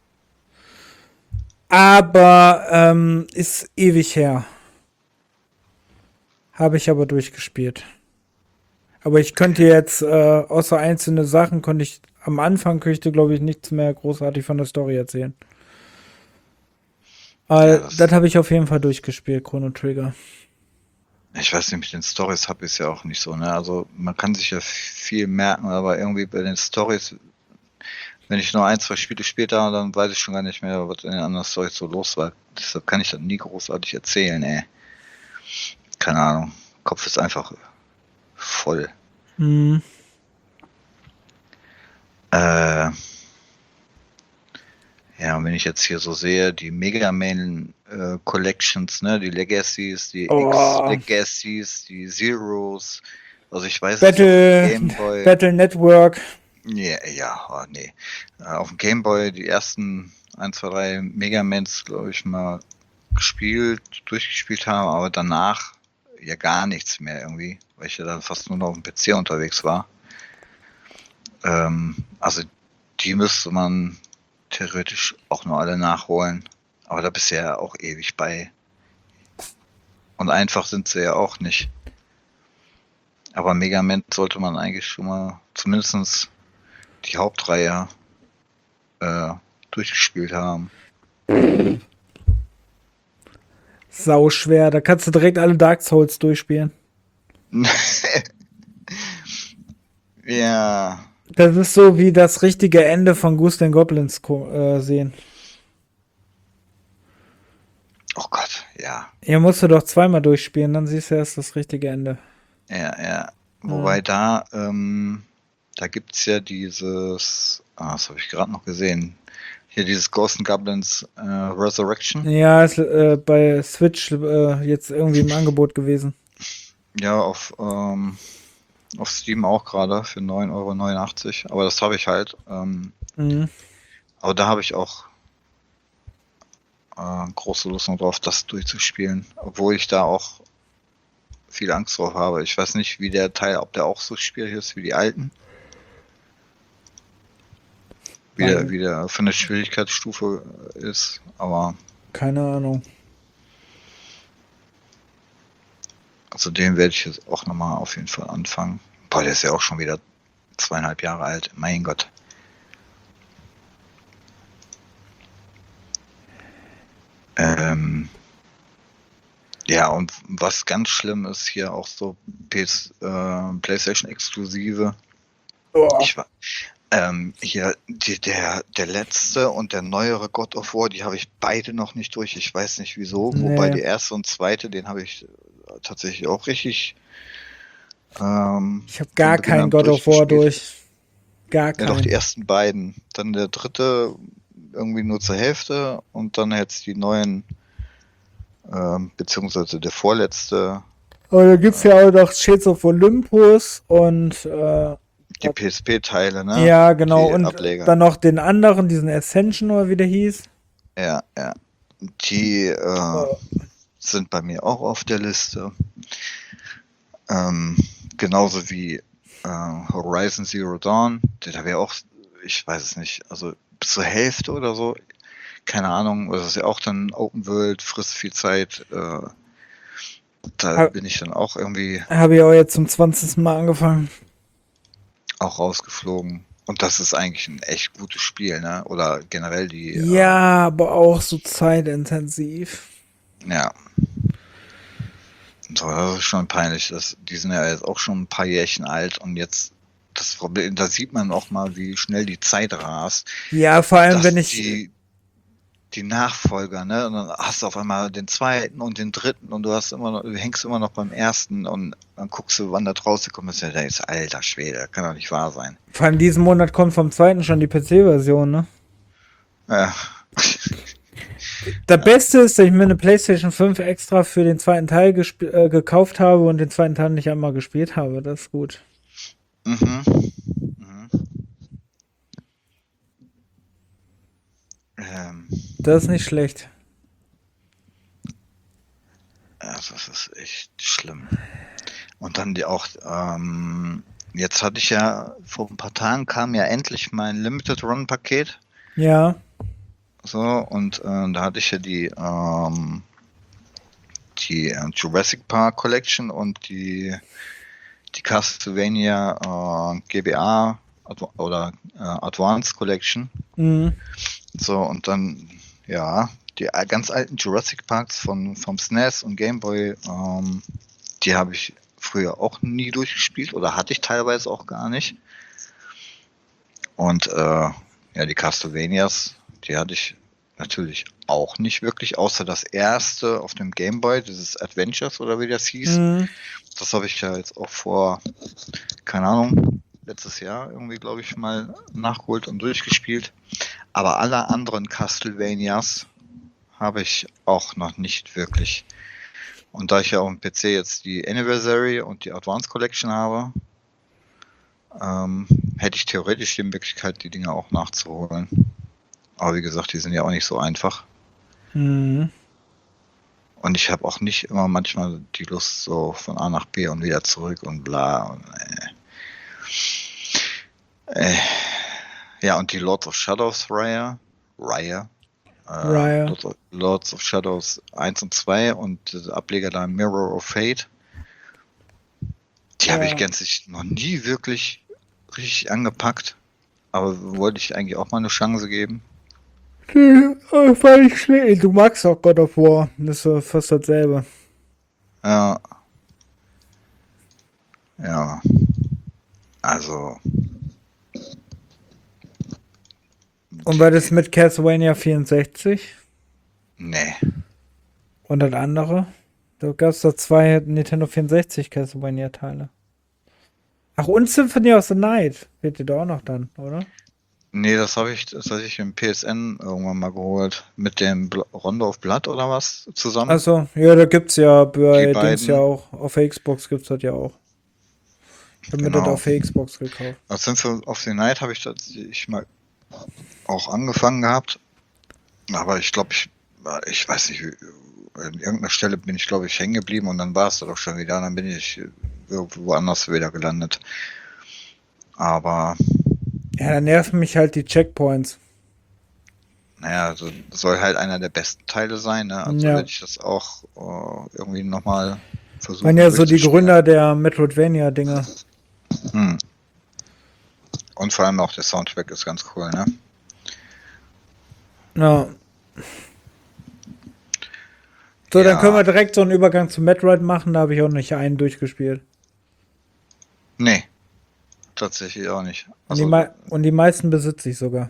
aber ist ewig her. Habe ich aber durchgespielt. Aber ich könnte jetzt, außer einzelne Sachen, konnte ich am Anfang könnte, glaube ich, nichts mehr großartig von der Story erzählen. Ja, Das habe ich auf jeden Fall durchgespielt, Chrono Trigger. ich weiß nicht, mit den Stories habe ich es ja auch nicht so, ne? Also man kann sich ja viel merken, aber irgendwie bei den Stories, wenn ich nur ein, zwei Spiele später, dann weiß ich schon gar nicht mehr, was in den anderen Stories so los war. Deshalb kann ich das nie großartig erzählen, ey. Keine Ahnung. Kopf ist einfach voll. Mhm. Äh, ja, und wenn ich jetzt hier so sehe, die Mega Man Collections, ne, die Legacies, die Oh, X-Legacies, die Zeros, also ich weiß, dass auf dem Battle, Game Boy, Battle Network. ja, oh, nee, auf dem Game Boy die ersten 1, 2, 3 Mega Mans, glaube ich, mal durchgespielt habe, aber danach ja gar nichts mehr irgendwie, weil ich ja dann fast nur noch auf dem PC unterwegs war. Also die müsste man theoretisch auch nur alle nachholen. Aber da bist du ja auch ewig bei. Und einfach sind sie ja auch nicht. Aber Mega Man sollte man eigentlich schon mal zumindest die Hauptreihe durchgespielt haben. Sau schwer. Da kannst du direkt alle Dark Souls durchspielen. Ja. Das ist so wie das richtige Ende von Ghosts and Goblins sehen. Oh Gott, ja. Hier musst du doch zweimal durchspielen, dann siehst du erst das richtige Ende. Ja. Ja. Wobei da gibt es ja dieses, das habe ich gerade noch gesehen, hier dieses Ghosts and Goblins Resurrection. Ja, ist bei Switch jetzt irgendwie im Angebot gewesen. Ja, auf Steam auch gerade für 9,89 €. Aber das habe ich halt. Mhm. Aber da habe ich auch große Lust noch drauf, das durchzuspielen. Obwohl ich da auch viel Angst drauf habe. Ich weiß nicht, wie der Teil, ob der auch so schwierig ist wie die alten. Wie der von der Schwierigkeitsstufe ist. Aber Keine Ahnung. also den werde ich jetzt auch nochmal auf jeden Fall anfangen. Boah, der ist ja auch schon wieder 2,5 Jahre alt. Mein Gott. Ja, und was ganz schlimm ist hier auch so PlayStation-Exklusive. Oh. Hier der letzte und der neuere God of War, die habe ich beide noch nicht durch. Ich weiß nicht wieso. Nee. Wobei die erste und zweite, den habe ich tatsächlich auch richtig. Ich habe von gar Beginn keinen an God of War durch. Gar Ja, doch die keinen. ersten beiden. Dann der dritte irgendwie nur zur Hälfte und dann jetzt die neuen, beziehungsweise der vorletzte, Aber da gibt's ja auch noch Shades of Olympus und die PSP-Teile, ne? ja, genau. Die Und Ableger. dann noch den anderen, diesen Ascension oder wie der hieß. Ja. Die Oh. sind bei mir auch auf der Liste. Genauso wie Horizon Zero Dawn. Den habe ich auch, ich weiß es nicht, also bis zur Hälfte oder so. Keine Ahnung, das ist ja auch dann Open World, frisst viel Zeit. Da bin ich dann auch irgendwie Habe ich auch jetzt zum 20. Mal angefangen. auch rausgeflogen. Und das ist eigentlich ein echt gutes Spiel, ne? Oder generell die. Ja, aber auch so zeitintensiv. Ja. So, das ist schon peinlich. Die sind ja jetzt auch schon ein paar Jährchen alt und jetzt das Problem, da sieht man auch mal, wie schnell die Zeit rast, Ja, vor allem, wenn dass ich, die Nachfolger, ne? Und dann hast du auf einmal den zweiten und den dritten und du hängst immer noch beim ersten und dann guckst du, wann das rausgekommen ist. Ja, da ist alter Schwede, das kann doch nicht wahr sein. vor allem diesen Monat kommt vom zweiten schon die PC-Version, ne? Ja. Das Beste ist, dass ich mir eine PlayStation 5 extra für den zweiten Teil gekauft habe und den zweiten Teil nicht einmal gespielt habe. Das ist gut. Mhm. Mhm. Ähm, Das ist nicht schlecht. also das ist echt schlimm. Und dann jetzt hatte ich ja, vor ein paar Tagen kam ja endlich mein Limited Run Paket. Ja. So, und da hatte ich ja die Jurassic Park Collection und die Castlevania GBA oder Advanced Collection. Mhm. So, und dann, ja, die ganz alten Jurassic Parks vom SNES und Game Boy, die habe ich früher auch nie durchgespielt oder hatte ich teilweise auch gar nicht. Und ja, die Castlevanias, die hatte ich natürlich auch nicht wirklich, außer das erste auf dem Game Boy, dieses Adventures oder wie das hieß. Mhm. Das habe ich ja jetzt auch vor, keine Ahnung, letztes Jahr irgendwie, glaube ich, mal nachgeholt und durchgespielt. Aber alle anderen Castlevanias habe ich auch noch nicht wirklich. Und da ich ja auf dem PC jetzt die Anniversary und die Advanced Collection habe, hätte ich theoretisch die Möglichkeit, die Dinge auch nachzuholen. Aber wie gesagt, die sind ja auch nicht so einfach. Mhm. Und ich habe auch nicht immer manchmal die Lust, so von A nach B und wieder zurück und bla. Und, ja, und die Lords of Shadows Reihe Raya. Lords of Shadows 1 und 2 und der Ableger da Mirror of Fate. Die habe ich Ja. gänzlich noch nie wirklich richtig angepackt. Aber wollte ich eigentlich auch mal eine Chance geben. War nicht schlecht. Du magst auch God of War. Das ist ja fast dasselbe. Ja, ja. Also, Und war das mit Castlevania 64? nee. Und das andere? Da gab es doch zwei Nintendo 64 Castlevania-Teile. Ach, und Symphony of the Night. Wird dir da auch noch dann, oder? Nee, das hatte ich im PSN irgendwann mal geholt. Mit dem Rondo of Blood oder was zusammen. Achso, ja, da gibt's ja Die bei Dings ja beiden, auch. Auf der Xbox gibt's das ja auch. Ich habe mir das genau. auf der Xbox gekauft. Also Symphony of the Night habe ich tatsächlich mal auch angefangen gehabt. Aber ich glaube, ich weiß nicht, an irgendeiner Stelle bin ich, glaube ich, hängen geblieben und dann war es doch schon wieder. Dann bin ich woanders wieder gelandet. Aber Ja, da nerven mich halt die Checkpoints. naja, also soll halt einer der besten Teile sein. Ne? Also Ja. werde ich das auch irgendwie nochmal versuchen. Waren ja so die durchzuspielen. Gründer der Metroidvania-Dinger. Hm. Und vor allem auch der Soundtrack ist ganz cool, ne? Ja. So, dann können wir direkt so einen Übergang zu Metroid machen. Da habe ich auch nicht einen durchgespielt. Nee, tatsächlich auch nicht. Und, Also, und die meisten besitze ich sogar.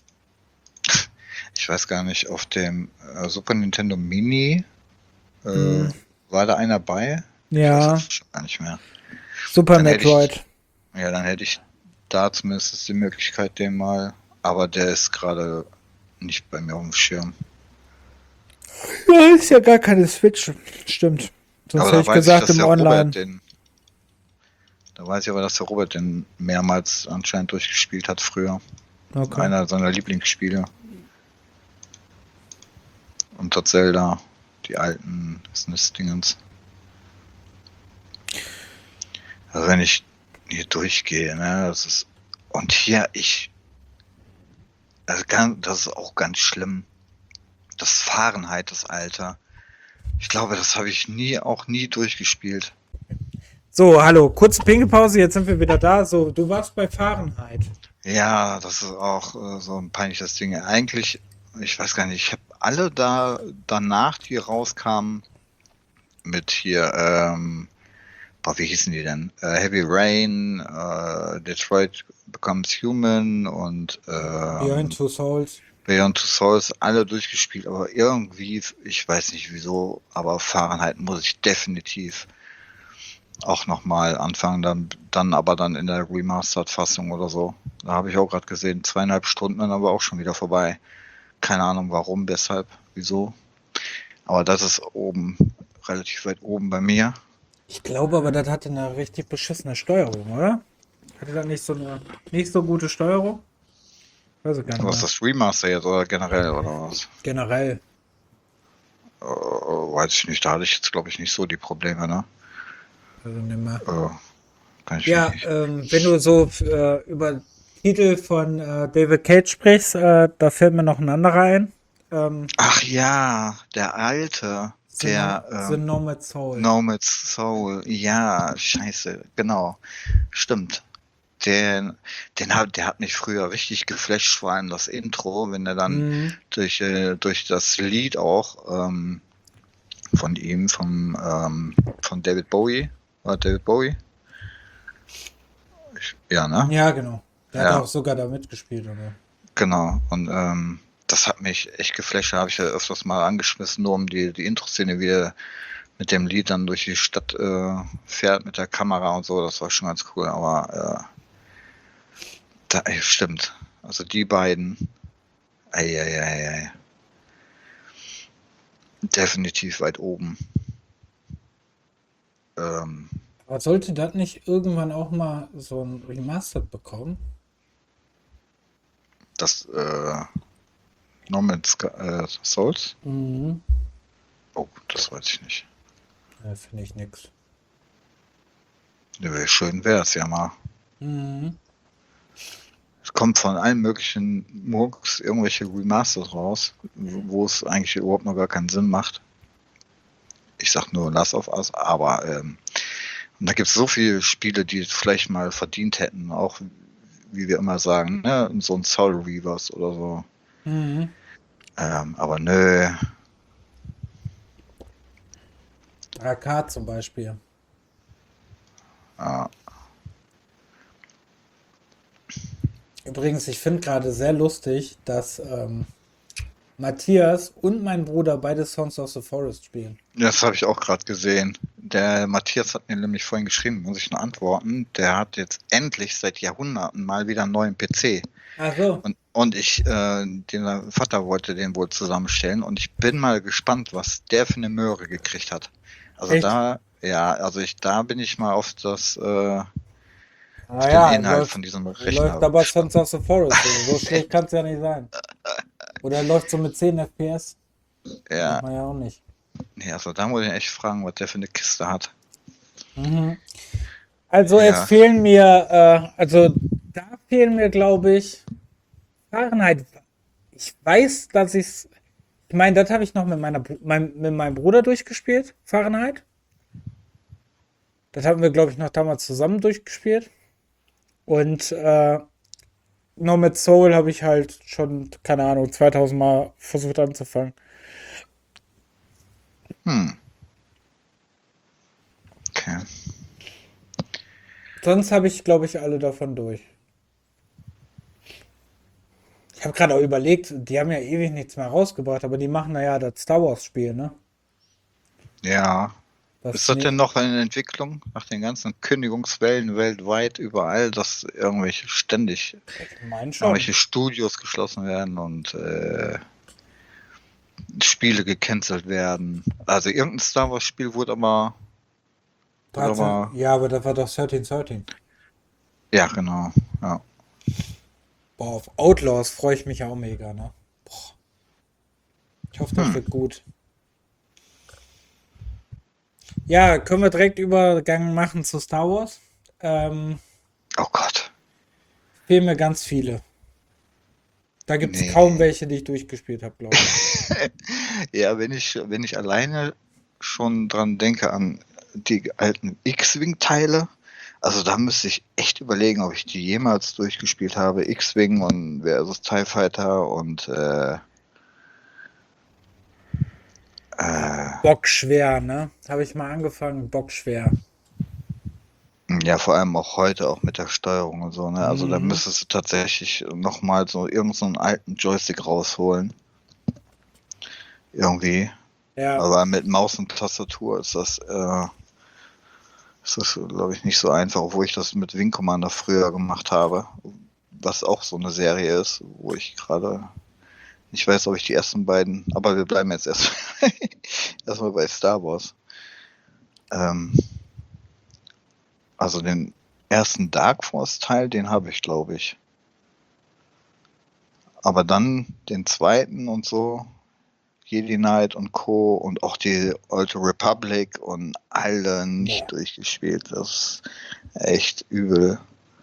ich weiß gar nicht, auf dem Super Nintendo Mini war da einer bei? Ja. Ich weiß schon gar nicht mehr. Super Dann Metroid. Dann hätte ich da zumindest die Möglichkeit, den mal. Aber der ist gerade nicht bei mir auf dem Schirm. Ja, ist ja gar keine Switch. Stimmt. Sonst Aber hätte ich gesagt im Online. Da weiß ich aber, dass der Robert den mehrmals anscheinend durchgespielt hat früher. Okay. Einer seiner Lieblingsspiele. Und das Zelda, die alten SNES-Dingens. Also wenn ich hier durchgehe, ne, das ist. Und hier, das ist auch ganz schlimm. Das Fahrenheit, das Alter. Ich glaube, das habe ich nie durchgespielt. So, hallo, kurze Pinkelpause, jetzt sind wir wieder da. So, du warst bei Fahrenheit. Ja, das ist auch so ein peinliches Ding. Eigentlich, ich weiß gar nicht, ich habe alle danach, die rauskamen, mit hier, wie hießen die denn? Heavy Rain, Detroit Becomes Human und Beyond Two Souls. Beyond Two Souls alle durchgespielt, aber irgendwie, ich weiß nicht wieso, aber Fahrenheit muss ich definitiv auch nochmal anfangen, dann aber dann in der Remastered-Fassung oder so. Da habe ich auch gerade gesehen, 2,5 Stunden, dann aber auch schon wieder vorbei. Keine Ahnung warum, weshalb, wieso. Aber das ist oben, relativ weit oben bei mir. Ich glaube aber, das hatte eine richtig beschissene Steuerung, oder? Hatte das nicht so gute Steuerung? Weiß ich gar nicht Was ist mehr. das Remaster jetzt oder generell oder was? Generell. Weiß ich nicht, da hatte ich jetzt glaube ich nicht so die Probleme, ne? Also nicht mehr. Kann ich mich Ja, nicht. wenn du so über Titel von David Cage sprichst, da fällt mir noch ein anderer ein. Ach ja, der alte, der The Nomad Soul. Nomad Soul, ja, scheiße, genau, stimmt. Der hat mich früher richtig geflasht, vor allem das Intro, wenn er dann Mhm. durch das Lied auch von ihm, von David Bowie, war David Bowie? Ja, ne? Ja, genau. Der hat Ja, auch sogar da mitgespielt, oder? genau. Und das hat mich echt geflasht, da habe ich ja öfters mal angeschmissen, nur um die Intro-Szene wieder mit dem Lied dann durch die Stadt fährt mit der Kamera und so, das war schon ganz cool, aber stimmt. Also die beiden, ei. Definitiv weit oben. Ähm, Aber sollte das nicht irgendwann auch mal so ein Remastered bekommen? das Nomad Souls? Mhm. Oh, das weiß ich nicht. Ja, finde ich nix. Ja, schön wäre es ja mal. Mhm. Es kommt von allen möglichen Murks irgendwelche Remasters raus, wo es eigentlich überhaupt noch gar keinen Sinn macht. Ich sag nur Last of Us, aber und da gibt es so viele Spiele, die es vielleicht mal verdient hätten, auch wie wir immer sagen, ne? So ein Soul Reavers oder so. Mhm. Aber nö, AK zum Beispiel. ja, Übrigens, ich finde gerade sehr lustig, dass Matthias und mein Bruder beide Songs of the Forest spielen. das habe ich auch gerade gesehen. Der Matthias hat mir nämlich vorhin geschrieben, muss ich nur antworten. Der hat jetzt endlich seit Jahrhunderten mal wieder einen neuen PC. Ach so. Und der Vater wollte den wohl zusammenstellen und ich bin mal gespannt, was der für eine Möhre gekriegt hat. Also Echt? da bin ich mal auf auf den Naja, Inhalt von diesem läuft Rechner aber gespannt. Sons of the Forest. So schlecht kann es ja nicht sein. Oder läuft so mit 10 FPS? Weiß Ja, man ja auch nicht. nee, also da muss ich echt fragen, was der für eine Kiste hat. Mhm. Also jetzt Ja, fehlen mir, da fehlen mir, glaube ich, Fahrenheit. Ich weiß, ich meine, das habe ich noch mit meinem Bruder durchgespielt, Fahrenheit. Das haben wir, glaube ich, noch damals zusammen durchgespielt. Und Nomad Soul habe ich halt schon, keine Ahnung, 2000 Mal versucht anzufangen. hm, okay. Sonst habe ich, glaube ich, alle davon durch. Ich habe gerade auch überlegt, die haben ja ewig nichts mehr rausgebracht, aber die machen ja das Star Wars Spiel, ne? Ja. Ist Das das ne denn noch in Entwicklung nach den ganzen Kündigungswellen weltweit überall, dass Ich meine schon. irgendwelche Studios geschlossen werden und Spiele gecancelt werden? Also irgendein Star Wars Spiel wurde 13, aber, ja, aber das war doch 1313. ja genau, ja. Boah, auf Outlaws freue ich mich auch mega, ne? Boah, ich hoffe, das Hm. wird gut. Ja, können wir direkt Übergang machen zu Star Wars? Ähm, Oh Gott. fehlen mir ganz viele. Da gibt es kaum Nee. welche, die ich durchgespielt habe, glaube ich. Ja, wenn ich alleine schon dran denke an die alten X-Wing-Teile, also da müsste ich echt überlegen, ob ich die jemals durchgespielt habe. X-Wing und versus TIE Fighter und Ja, bockschwer, ne? Habe ich mal angefangen, bockschwer. Ja, vor allem auch heute, auch mit der Steuerung und so, ne? Also da Mhm. müsstest du tatsächlich nochmal so irgend so einen alten Joystick rausholen. Irgendwie. Ja, Aber mit Maus und Tastatur ist das, glaube ich, nicht so einfach, obwohl ich das mit Wing Commander früher gemacht habe. Was auch so eine Serie ist, wo ich gerade nicht weiß, ob ich die ersten beiden, aber wir bleiben jetzt erstmal bei Star Wars. Ähm, also den ersten Dark Force Teil, den habe ich, glaube ich. Aber dann den zweiten und so, Jedi Knight und Co. und auch die Old Republic und alle nee, nicht durchgespielt. Das ist echt übel.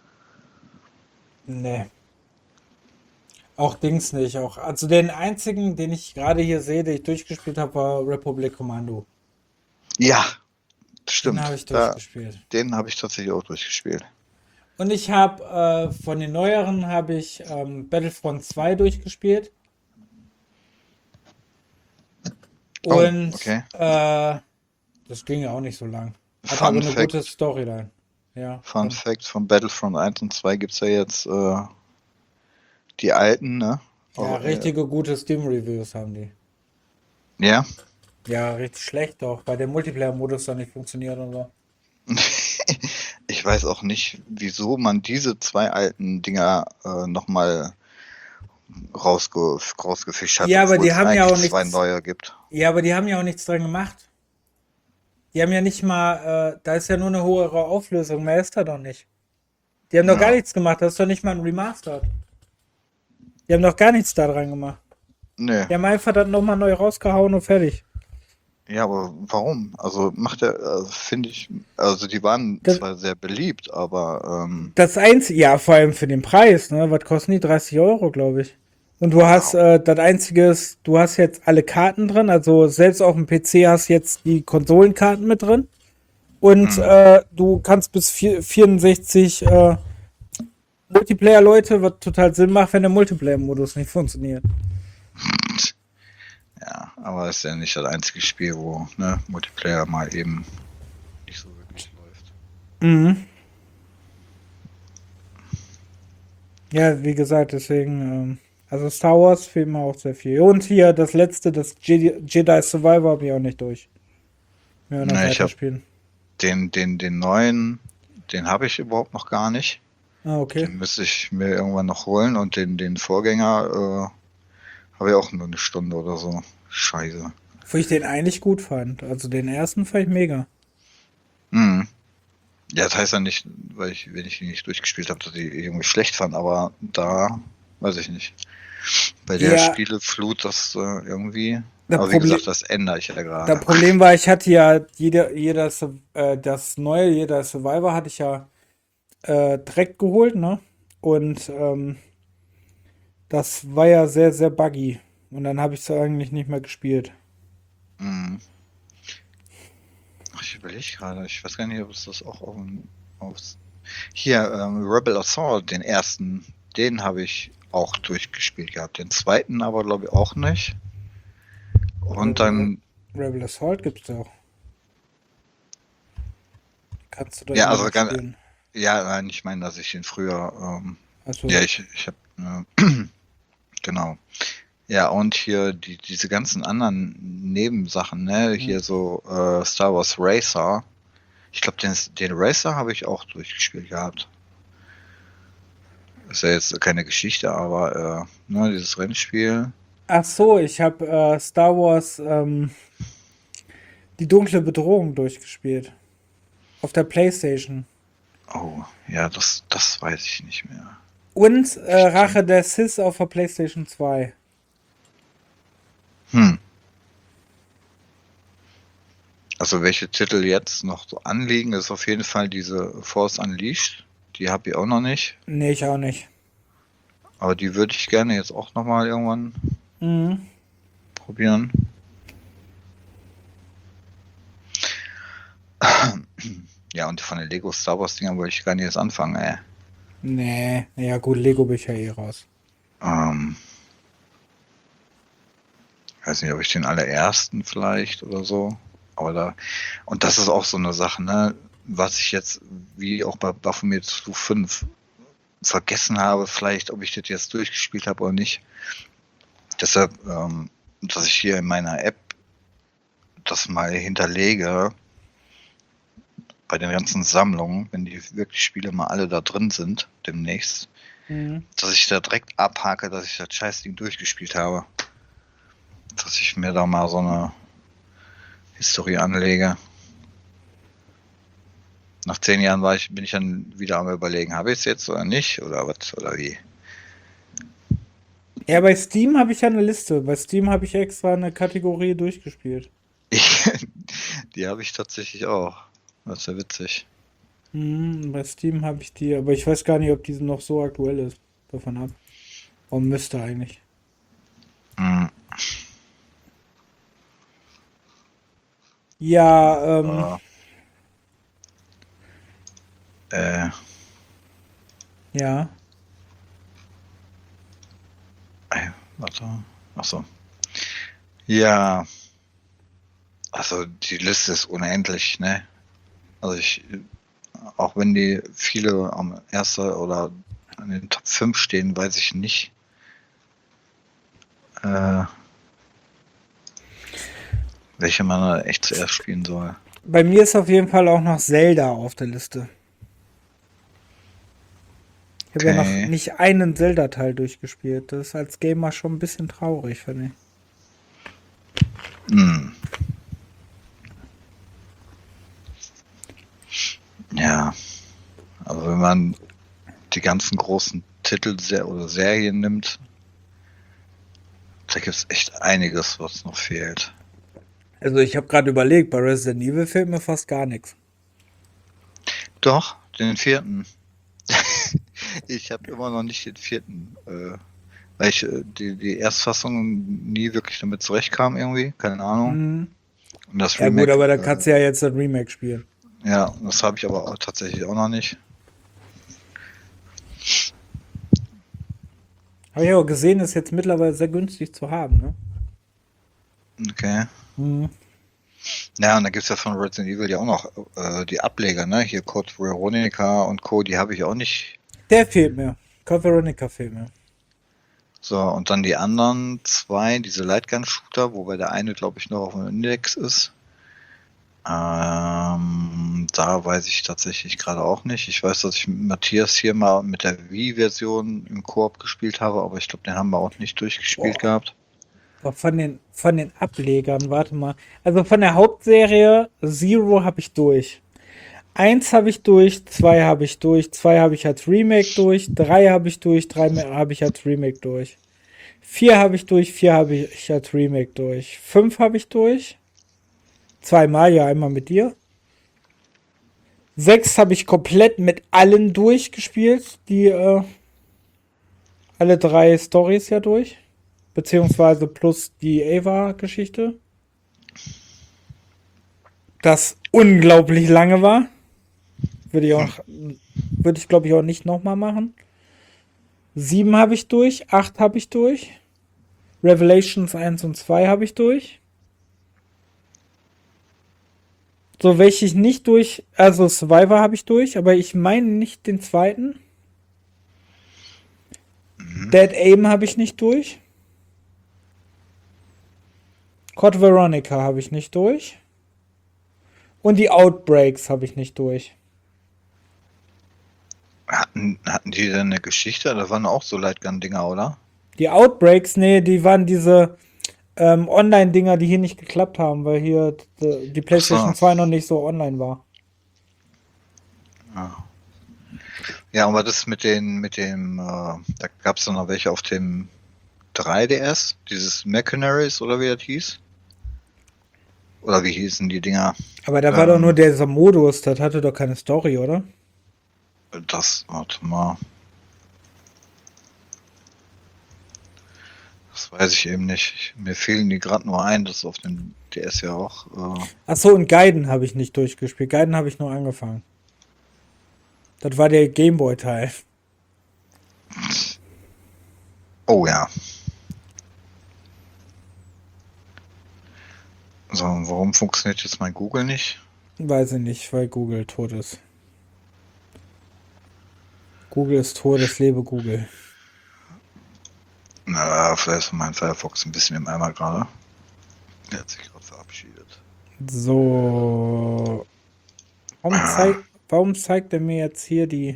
nee. Auch Dings nicht. Auch, also den einzigen, den ich gerade hier sehe, den ich durchgespielt habe, war Republic Commando. Ja, Den habe stimmt. ich durchgespielt. Den habe ich tatsächlich auch durchgespielt. Und ich habe von den neueren habe ich Battlefront 2 durchgespielt. Oh, Und okay. das ging ja auch nicht so lang. Hatte aber Fun eine gute Fact, Storyline. Ja, Fun dann. Fact von Battlefront 1 und 2 gibt es ja jetzt die alten, ne? Ja, Auch, richtige gute Steam-Reviews haben die. ja. Ja, richtig schlecht doch, weil der Multiplayer-Modus da nicht funktioniert und so. Ich weiß auch nicht, wieso man diese zwei alten Dinger nochmal rausgefischt hat, Ja, aber obwohl die es haben ja eigentlich auch zwei nichts. neue gibt. Ja, aber die haben ja auch nichts dran gemacht. Die haben ja nicht mal, da ist ja nur eine höhere Auflösung, mehr ist da doch nicht. Die haben doch gar Ja. nichts gemacht, das ist doch nicht mal ein Remastered. Die haben doch gar nichts da dran gemacht. Nee. Die haben einfach dann nochmal neu rausgehauen und fertig. Ja, aber warum? Also finde ich, also die waren Das, zwar sehr beliebt, aber das Einzige, ja, vor allem für den Preis, ne? Was kosten die? 30 €, glaube ich. Und du hast, wow. das Einzige ist, du hast jetzt alle Karten drin, also selbst auf dem PC hast jetzt die Konsolenkarten mit drin. Und Hm. du kannst bis 64 Multiplayer-Leute, was total Sinn macht, wenn der Multiplayer-Modus nicht funktioniert. Ja, aber ist ja nicht das einzige Spiel, wo ne, Multiplayer mal eben nicht so wirklich läuft. Mhm. Ja, wie gesagt, deswegen, also Star Wars fehlt mir auch sehr viel. Und hier das letzte, das Jedi Survivor, habe ich auch nicht durch. Ja, noch Ne, ich habe weiterspielen. den neuen, den habe ich überhaupt noch gar nicht. Ah, okay. Den müsste ich mir irgendwann noch holen und den Vorgänger habe ich auch nur eine Stunde oder so. Scheiße. Wo ich den eigentlich gut fand. Also den ersten fand ich mega. Mhm. Ja, das heißt ja nicht, wenn ich ihn nicht durchgespielt habe, dass ich ihn irgendwie schlecht fand, aber da weiß ich nicht. Bei der Ja, Spieleflut, das irgendwie. das Aber wie Problem, gesagt, das ändere ich ja das gerade. Problem war, ich hatte ja das neue, jeder Survivor hatte ich ja direkt geholt, ne? Und das war ja sehr, sehr buggy. Und dann habe ich es eigentlich nicht mehr gespielt. Mhm. Ach, ich überlege gerade, ich weiß gar nicht, ob es das auch auf hier, Rebel Assault, den ersten, den habe ich auch durchgespielt gehabt. Den zweiten aber, glaube ich, auch nicht. Und Re dann, Rebel Assault gibt's doch. Kannst du doch ja, immer also noch spielen. ja, nein, ich meine, dass ich den früher, ja, Also, ich habe, genau. Ja, und hier diese ganzen anderen Nebensachen, ne, hm. hier so Star Wars Racer. Ich glaube, den Racer habe ich auch durchgespielt gehabt. Ist ja jetzt keine Geschichte, aber ne, dieses Rennspiel. Ach so, ich habe Star Wars die dunkle Bedrohung durchgespielt. Auf der PlayStation. Oh, ja, das weiß ich nicht mehr. Und Stimmt. Rache der Sith auf der PlayStation 2. Hm. Also welche Titel jetzt noch so anliegen, ist auf jeden Fall diese Force Unleashed. Die habe ich auch noch nicht. Nee, ich auch nicht. Aber die würde ich gerne jetzt auch nochmal irgendwann Mhm. probieren. Ja, und von den Lego Star Wars Dingern wollte ich gar nicht erst anfangen, ey. Nee, ja gut, Lego bin ich ja eh raus. Ähm, weiß nicht, ob ich den allerersten vielleicht oder so. Aber und das ist auch so eine Sache, ne? Was ich jetzt, wie auch bei Baphomet zu 5 vergessen habe, vielleicht, ob ich das jetzt durchgespielt habe oder nicht. Deshalb, dass ich hier in meiner App das mal hinterlege, bei den ganzen Sammlungen, wenn die wirklich Spiele mal alle da drin sind, demnächst, dass ich da direkt abhake, dass ich das Scheißding durchgespielt habe. Dass ich mir da mal so eine Historie anlege. Nach 10 Jahren bin ich dann wieder am Überlegen, habe ich es jetzt oder nicht? Oder was? Oder wie? Ja, bei Steam habe ich ja eine Liste. Bei Steam habe ich extra eine Kategorie durchgespielt. Die habe ich tatsächlich auch. Das ist ja witzig. Bei Steam habe ich die, aber ich weiß gar nicht, ob die noch so aktuell ist. Davon ab. Und müsste eigentlich. Hm. Ja, ja. Warte. Achso. Ja. Also die Liste ist unendlich, ne? Also auch wenn die viele am erster oder an den Top 5 stehen, weiß ich nicht. Welche man da echt zuerst spielen soll. Bei mir ist auf jeden Fall auch noch Zelda auf der Liste. Ich habe ja noch Okay. nicht einen Zelda-Teil durchgespielt. Das ist als Gamer schon ein bisschen traurig, finde ich. Ja. Also wenn man die ganzen großen Titel oder Serien nimmt, da gibt es echt einiges, was noch fehlt. Also ich habe gerade überlegt, bei Resident Evil fehlt mir fast gar nichts. Doch, den 4. Ich habe immer noch nicht den 4. Weil ich die Erstfassung nie wirklich damit zurechtkam irgendwie, keine Ahnung. Und das Ja gut, aber da kannst du ja jetzt das Remake spielen. Ja, das habe ich aber auch tatsächlich auch noch nicht. Habe ich auch gesehen, ist jetzt mittlerweile sehr günstig zu haben, ne? Okay. Ja, und da gibt es ja von Resident Evil ja auch noch die Ableger, ne? Hier Code Veronica und Co., die habe ich auch nicht. Der fehlt mir. Code Veronica fehlt mir. So, und dann die anderen 2, diese Lightgun-Shooter, wobei der eine, glaube ich, noch auf dem Index ist. Da weiß ich tatsächlich gerade auch nicht. Ich weiß, dass ich mit Matthias hier mal mit der Wii-Version im Koop gespielt habe, aber ich glaube, den haben wir auch nicht durchgespielt gehabt. Von den Ablegern, warte mal. Also von der Hauptserie Zero habe ich durch. 1 habe ich durch, 2 habe ich durch, 2 habe ich als Remake durch, 3 habe ich durch, 3 habe ich als Remake durch. 4 habe ich durch, 4 habe ich als Remake durch. 5 habe ich durch. 2-mal, ja, einmal mit dir. 6 habe ich komplett mit allen durchgespielt. Alle 3 Stories ja durch. Beziehungsweise plus die Ava-Geschichte. Das unglaublich lange war. Würde ich glaube ich auch nicht nochmal machen. 7 habe ich durch, 8 habe ich durch. Revelations 1 und 2 habe ich durch. So, welche ich nicht durch, also Survivor habe ich durch, aber ich meine nicht den zweiten. Dead Aim habe ich nicht durch. Code Veronica habe ich nicht durch. Und die Outbreaks habe ich nicht durch. Hatten die denn eine Geschichte? Da waren auch so Lightgun-Dinger, oder? Die Outbreaks, nee, die waren diese Online-Dinger, die hier nicht geklappt haben, weil hier die PlayStation 2 noch nicht so online war. Ja, aber das mit dem, da gab es noch welche auf dem 3DS, dieses Mercenaries oder wie das hieß. Oder wie hießen die Dinger? Aber da war doch nur dieser Modus, das hatte doch keine Story, oder? Warte mal. Das weiß ich eben nicht. Mir fehlen die gerade nur ein, das ist auf dem DS ja auch. Achso, und Gaiden habe ich nicht durchgespielt. Gaiden habe ich nur angefangen. Das war der Gameboy-Teil. Oh ja. So, warum funktioniert jetzt mein Google nicht? Weiß ich nicht, weil Google tot ist. Google ist tot, es lebe Google. Na, vielleicht ist mein Firefox ein bisschen im Eimer gerade. Der hat sich gerade verabschiedet. So. Warum zeigt er mir jetzt hier die.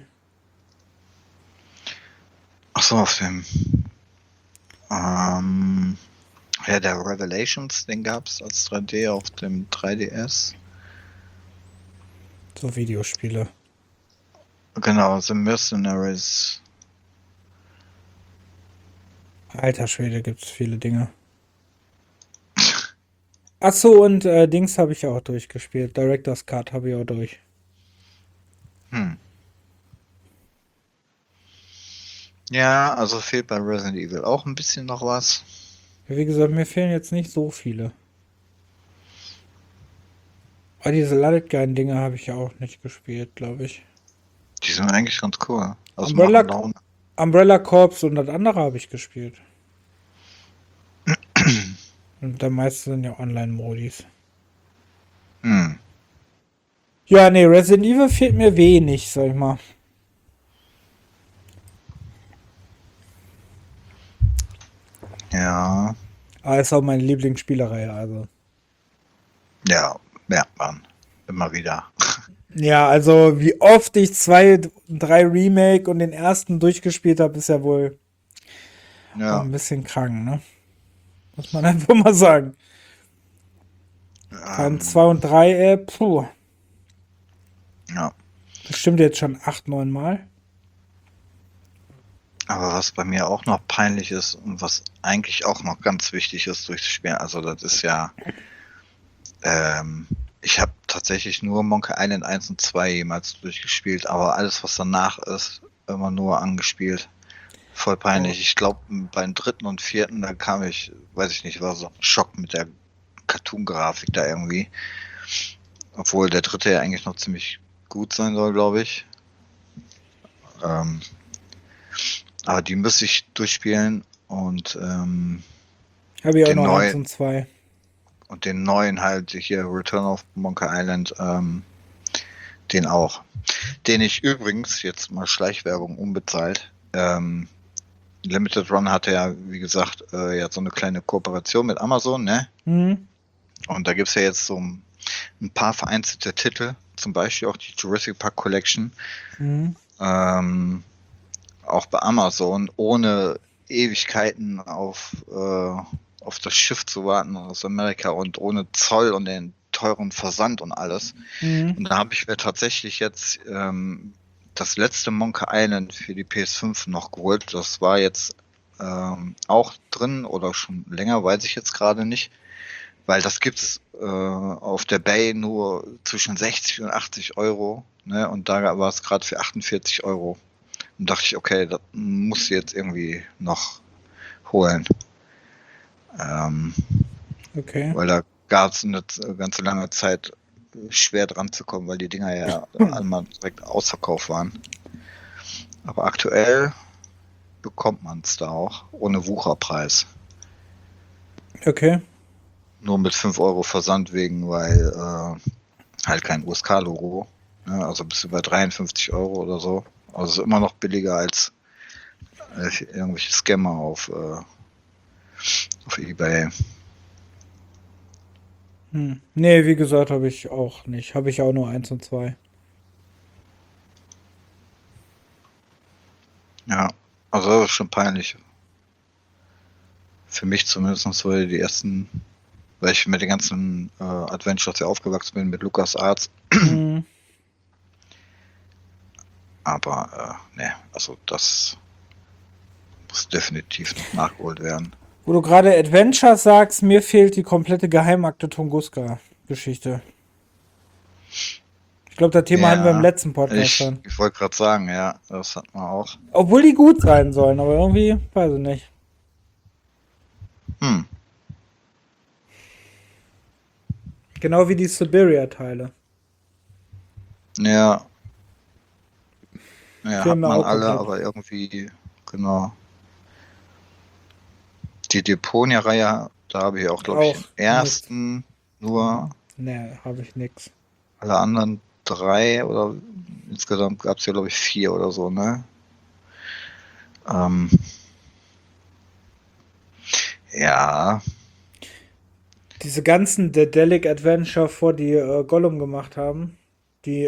Achso, auf dem. Ja, der Revelations, den gab es als 3D auf dem 3DS. So Videospiele. Genau, The Mercenaries. Alter Schwede, gibt's viele Dinge. Achso, und Dings habe ich auch durchgespielt. Director's Cut habe ich auch durch. Ja, also fehlt bei Resident Evil auch ein bisschen noch was. Ja, wie gesagt, mir fehlen jetzt nicht so viele. Aber diese Ladet-Guide-Dinger habe ich ja auch nicht gespielt, glaube ich. Die sind eigentlich ganz cool. Also Umbrella, machen Laune. Umbrella Corps und das andere habe ich gespielt. Und der meiste sind ja Online-Modis. Hm. Ja, nee, Resident Evil fehlt mir wenig, sag ich mal. Ja, Aber ist auch meine Lieblingsspielerei, also. ja, merkt man. Immer wieder. Ja, also wie oft ich 2, 3 Remake und den ersten durchgespielt habe, ist ja wohl auch Ja, ein bisschen krank, ne? Muss man einfach mal sagen. Vor allem 2 und 3, puh. ja. Bestimmt jetzt schon 8, 9 Mal. Aber was bei mir auch noch peinlich ist und was eigentlich auch noch ganz wichtig ist durchs Spiel, also das ist ja, ich habe tatsächlich nur Monkey Island 1 und 2 jemals durchgespielt, aber alles, was danach ist, immer nur angespielt. Voll peinlich. Ich glaube, beim dritten und vierten, da kam ich, weiß ich nicht, war so ein Schock mit der Cartoon-Grafik da irgendwie. Obwohl der dritte ja eigentlich noch ziemlich gut sein soll, glaube ich. Aber die müsste ich durchspielen und Habe ich auch den noch 1 neuen und 2. und den neuen halt hier Return of Monkey Island, den auch. Den ich übrigens, jetzt mal Schleichwerbung unbezahlt, Limited Run hatte ja, wie gesagt, ja so eine kleine Kooperation mit Amazon, ne? Mhm. Und da gibt es ja jetzt so ein paar vereinzelte Titel, zum Beispiel auch die Jurassic Park Collection, Mhm. auch bei Amazon, ohne Ewigkeiten auf das Schiff zu warten aus Amerika und ohne Zoll und den teuren Versand und alles. Mhm. Und da habe ich mir tatsächlich jetzt das letzte Monkey Island für die PS5 noch geholt. Das war jetzt auch drin oder schon länger, weiß ich jetzt gerade nicht. Weil das gibt's auf der Bay nur zwischen 60 und 80 Euro. Ne? Und da war es gerade für 48 Euro. Und dachte ich, okay, das muss ich jetzt irgendwie noch holen. Okay. Weil da gab es eine ganze lange Zeit schwer dran zu kommen, weil die Dinger ja einmal direkt ausverkauft waren. Aber aktuell bekommt man es da auch ohne Wucherpreis. Okay. Nur mit 5 Euro Versand wegen, weil halt kein USK-Logo. Ne? Also bist du bei 53 Euro oder so. Also immer noch billiger als irgendwelche Scammer auf eBay. Nee, wie gesagt, habe ich auch nicht. Habe ich auch nur 1 und 2. Ja, also das ist schon peinlich. Für mich zumindest, weil die ersten, weil ich mit den ganzen Adventures ja aufgewachsen bin, mit LucasArts. Mhm. Aber ne, also das muss definitiv noch nachgeholt werden. Wo du gerade Adventure sagst, mir fehlt die komplette Geheimakte Tunguska-Geschichte. Ich glaube, das Thema hatten wir im letzten Podcast schon. Ich wollte gerade sagen, ja, das hat man auch. Obwohl die gut sein sollen, aber irgendwie, weiß ich nicht. Genau wie die Siberia-Teile. Ja, ja, Fehlen hat mir man auch alle, komplett. aber irgendwie, genau. Die Deponia-Reihe, da habe ich auch, glaube ich, Auch den Mist. ersten nur Ne, habe ich nix. alle anderen 3 oder insgesamt gab es ja, glaube ich, 4 oder so, ne? Ähm, ja, Diese ganzen Daedalic Adventure vor, die Gollum gemacht haben, die,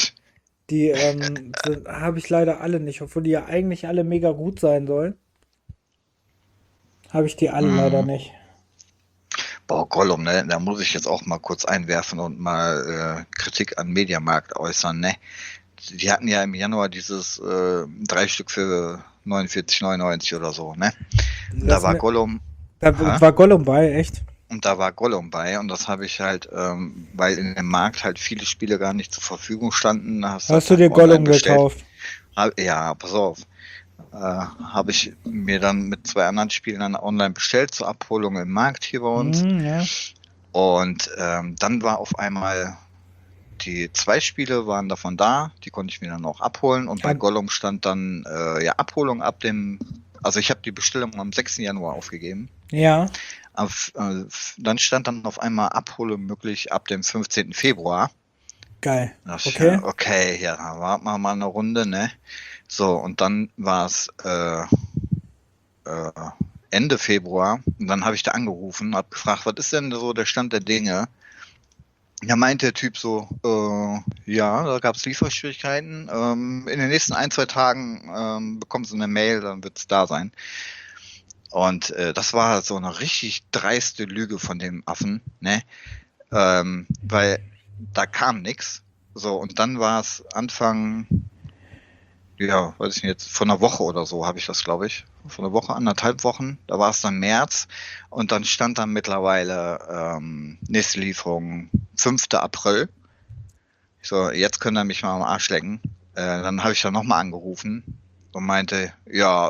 habe ich leider alle nicht, obwohl die ja eigentlich alle mega gut sein sollen. Habe ich die alle leider mm, nicht. boah, Gollum, ne? Da muss ich jetzt auch mal kurz einwerfen und mal Kritik an Mediamarkt äußern, ne? Die hatten ja im Januar dieses 3 Stück für 49,99 oder so, ne? Und da Lass war mir, Gollum, da hä? war Gollum bei, echt? Und da war Gollum bei und das habe ich halt, weil in dem Markt halt viele Spiele gar nicht zur Verfügung standen, hast du das Hast du dann dir online Gollum bestellt. gekauft? Ja, pass auf. Habe ich mir dann mit 2 anderen Spielen dann online bestellt zur Abholung im Markt hier bei uns. Hm, ja. Und dann war auf einmal die 2 Spiele waren davon da, die konnte ich mir dann auch abholen und bei Ab, Gollum stand dann ja Abholung ab dem, also ich habe die Bestellung am 6. Januar aufgegeben. ja, Dann stand dann auf einmal Abholung möglich ab dem 15. Februar. geil. Da dachte ich, Okay. ja, okay, ja, dann warten wir mal eine Runde, ne? So, und dann war es äh, Ende Februar und dann habe ich da angerufen, habe gefragt, was ist denn so der Stand der Dinge? Da meint der Typ so, ja, da gab es Lieferschwierigkeiten. In den nächsten 1, 2 Tagen bekommen Sie eine Mail, dann wird es da sein. Und das war so eine richtig dreiste Lüge von dem Affen, ne? Weil da kam nichts. So, und dann war es Anfang, ja, weiß ich nicht, jetzt von einer Woche oder so habe ich das, glaube ich. Von einer Woche, 1,5 Wochen. Da war es dann März und dann stand dann mittlerweile nächste Lieferung 5. April. Ich so, jetzt könnt ihr mich mal am Arsch lecken. Dann habe ich dann nochmal angerufen und meinte, ja,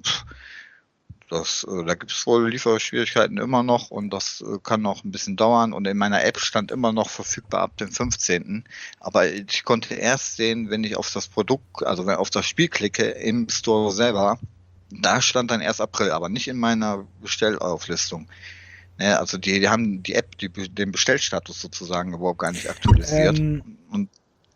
da gibt es wohl Lieferschwierigkeiten immer noch und das kann noch ein bisschen dauern. Und in meiner App stand immer noch verfügbar ab dem 15. Aber ich konnte erst sehen, wenn ich auf das Produkt, also wenn ich auf das Spiel klicke im Store selber, da stand dann erst April, aber nicht in meiner Bestellauflistung. Ne, also die haben die App, den Bestellstatus sozusagen überhaupt gar nicht aktualisiert. Ähm, Und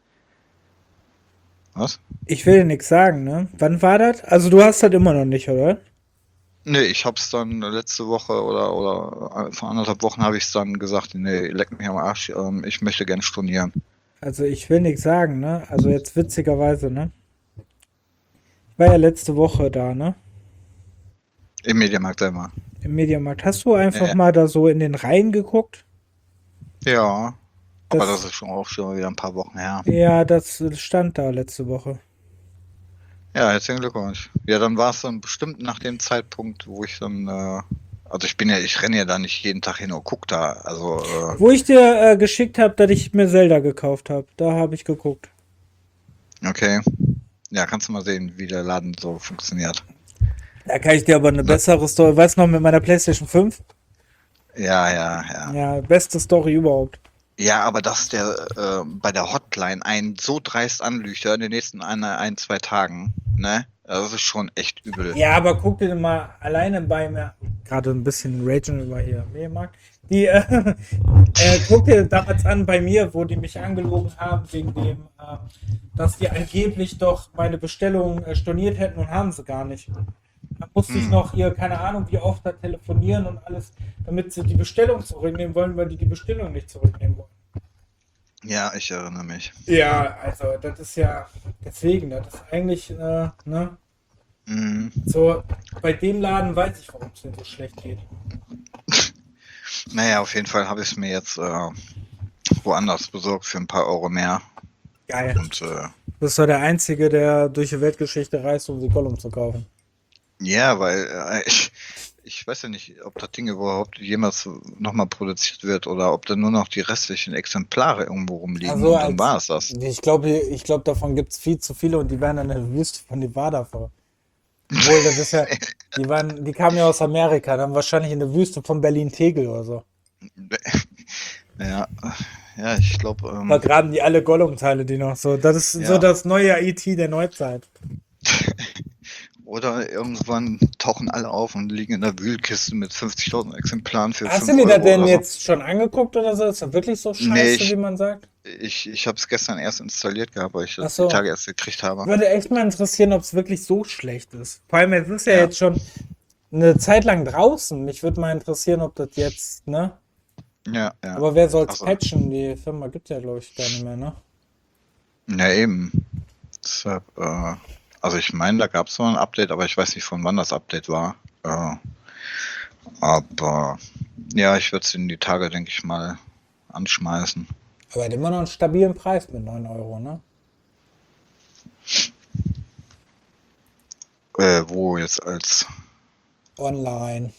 was? ich will dir nichts sagen, ne? Wann war das? Also du hast das immer noch nicht, oder? Nee, ich hab's dann letzte Woche oder vor 1,5 Wochen habe ich es dann gesagt, nee, leck mich am Arsch, ich möchte gerne stornieren. Also ich will nichts sagen, ne? Also jetzt witzigerweise, ne? Ich war ja letzte Woche da, ne? Im Mediamarkt selber. Im Mediamarkt. Hast du einfach Ja, mal da so in den Reihen geguckt? ja, aber das Das, ist schon auch schon wieder ein paar Wochen her. ja, das stand da letzte Woche. Ja, herzlichen Glückwunsch. Ja, dann war es dann bestimmt nach dem Zeitpunkt, wo ich dann, also ich renne ja da nicht jeden Tag hin und guck da, also, Wo ich dir geschickt habe, dass ich mir Zelda gekauft habe. Da habe ich geguckt. okay. Ja, kannst du mal sehen, wie der Laden so funktioniert. Da kann ich dir aber eine Ne? bessere Story. Weißt du noch, mit meiner PlayStation 5? Ja, ja, ja. Ja, beste Story überhaupt. Ja, aber dass der bei der Hotline einen so dreist anlügt, ja, in den nächsten 2 Tagen, ne? Das ist schon echt übel. Ja, aber guck dir mal alleine bei mir. Gerade ein bisschen Ragen über hier. Mediamarkt. Die, guck dir damals an bei mir, wo die mich angelogen haben, wegen dem, dass die angeblich doch meine Bestellung storniert hätten und haben sie gar nicht. Da musste ich Hm. noch hier, keine Ahnung, wie oft da telefonieren und alles, damit sie die Bestellung zurücknehmen wollen, weil die Bestellung nicht zurücknehmen wollen. Ja, ich erinnere mich. Ja, also das ist ja deswegen, das ist eigentlich, ne, Hm. so bei dem Laden weiß ich, warum es denn so schlecht geht. Naja, auf jeden Fall habe ich es mir jetzt woanders besorgt für ein paar Euro mehr. Geil. Und Du bist doch der Einzige, der durch die Weltgeschichte reist, um die Gollum zu kaufen. ja, weil ich weiß ja nicht, ob das Ding überhaupt jemals nochmal produziert wird oder ob da nur noch die restlichen Exemplare irgendwo rumliegen Also und dann als, war es das. ich glaube, davon gibt es viel zu viele und die werden in der Wüste von Nevada vor. Obwohl, das ist ja, die kamen ja aus Amerika, dann wahrscheinlich in der Wüste von Berlin-Tegel oder so. Ja, ja, ich glaube, Vergraben die alle Gollum-Teile, die noch so. Das ist so ja. das neue IT der Neuzeit. Oder irgendwann tauchen alle auf und liegen in der Wühlkiste mit 50.000 Exemplaren für Hast 5 du dir das Euro denn oder so. jetzt schon angeguckt oder so? Ist das wirklich so Nee, scheiße, wie man sagt? ich habe es gestern erst installiert gehabt, weil ich Ach das die so. Tage erst gekriegt habe. Würde echt mal interessieren, ob es wirklich so schlecht ist. Vor allem, es ist ja Ja, jetzt schon eine Zeit lang draußen. Mich würde mal interessieren, ob das jetzt, ne? ja, ja. Aber wer soll's Also, patchen? Die Firma gibt ja, glaube ich, gar nicht mehr, ne? ja eben. Deshalb, also ich meine, da gab es mal ein Update, aber ich weiß nicht, von wann das Update war. Aber ja, ich würde es in die Tage, denke ich mal, anschmeißen. Aber hat immer noch einen stabilen Preis mit 9 Euro, ne? Wo jetzt als. Online,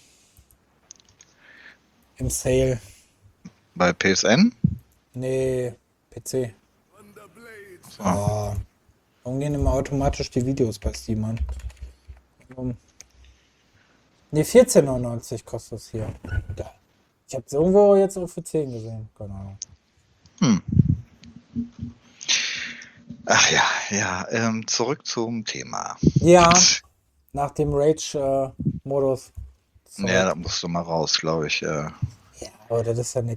im Sale. Bei PSN? Nee, PC. Ah, Ah, warum gehen immer automatisch die Videos bei Steam an? Warum? Nee, 14,99 kostet das hier. Da. Ich habe es irgendwo jetzt auch für 10 gesehen. Keine Ahnung. hm. Ach ja, ja, zurück zum Thema. Ja, nach dem Rage-Modus Ja, zurück. da musst du mal raus, glaube ich. Ja, aber das ist ja eine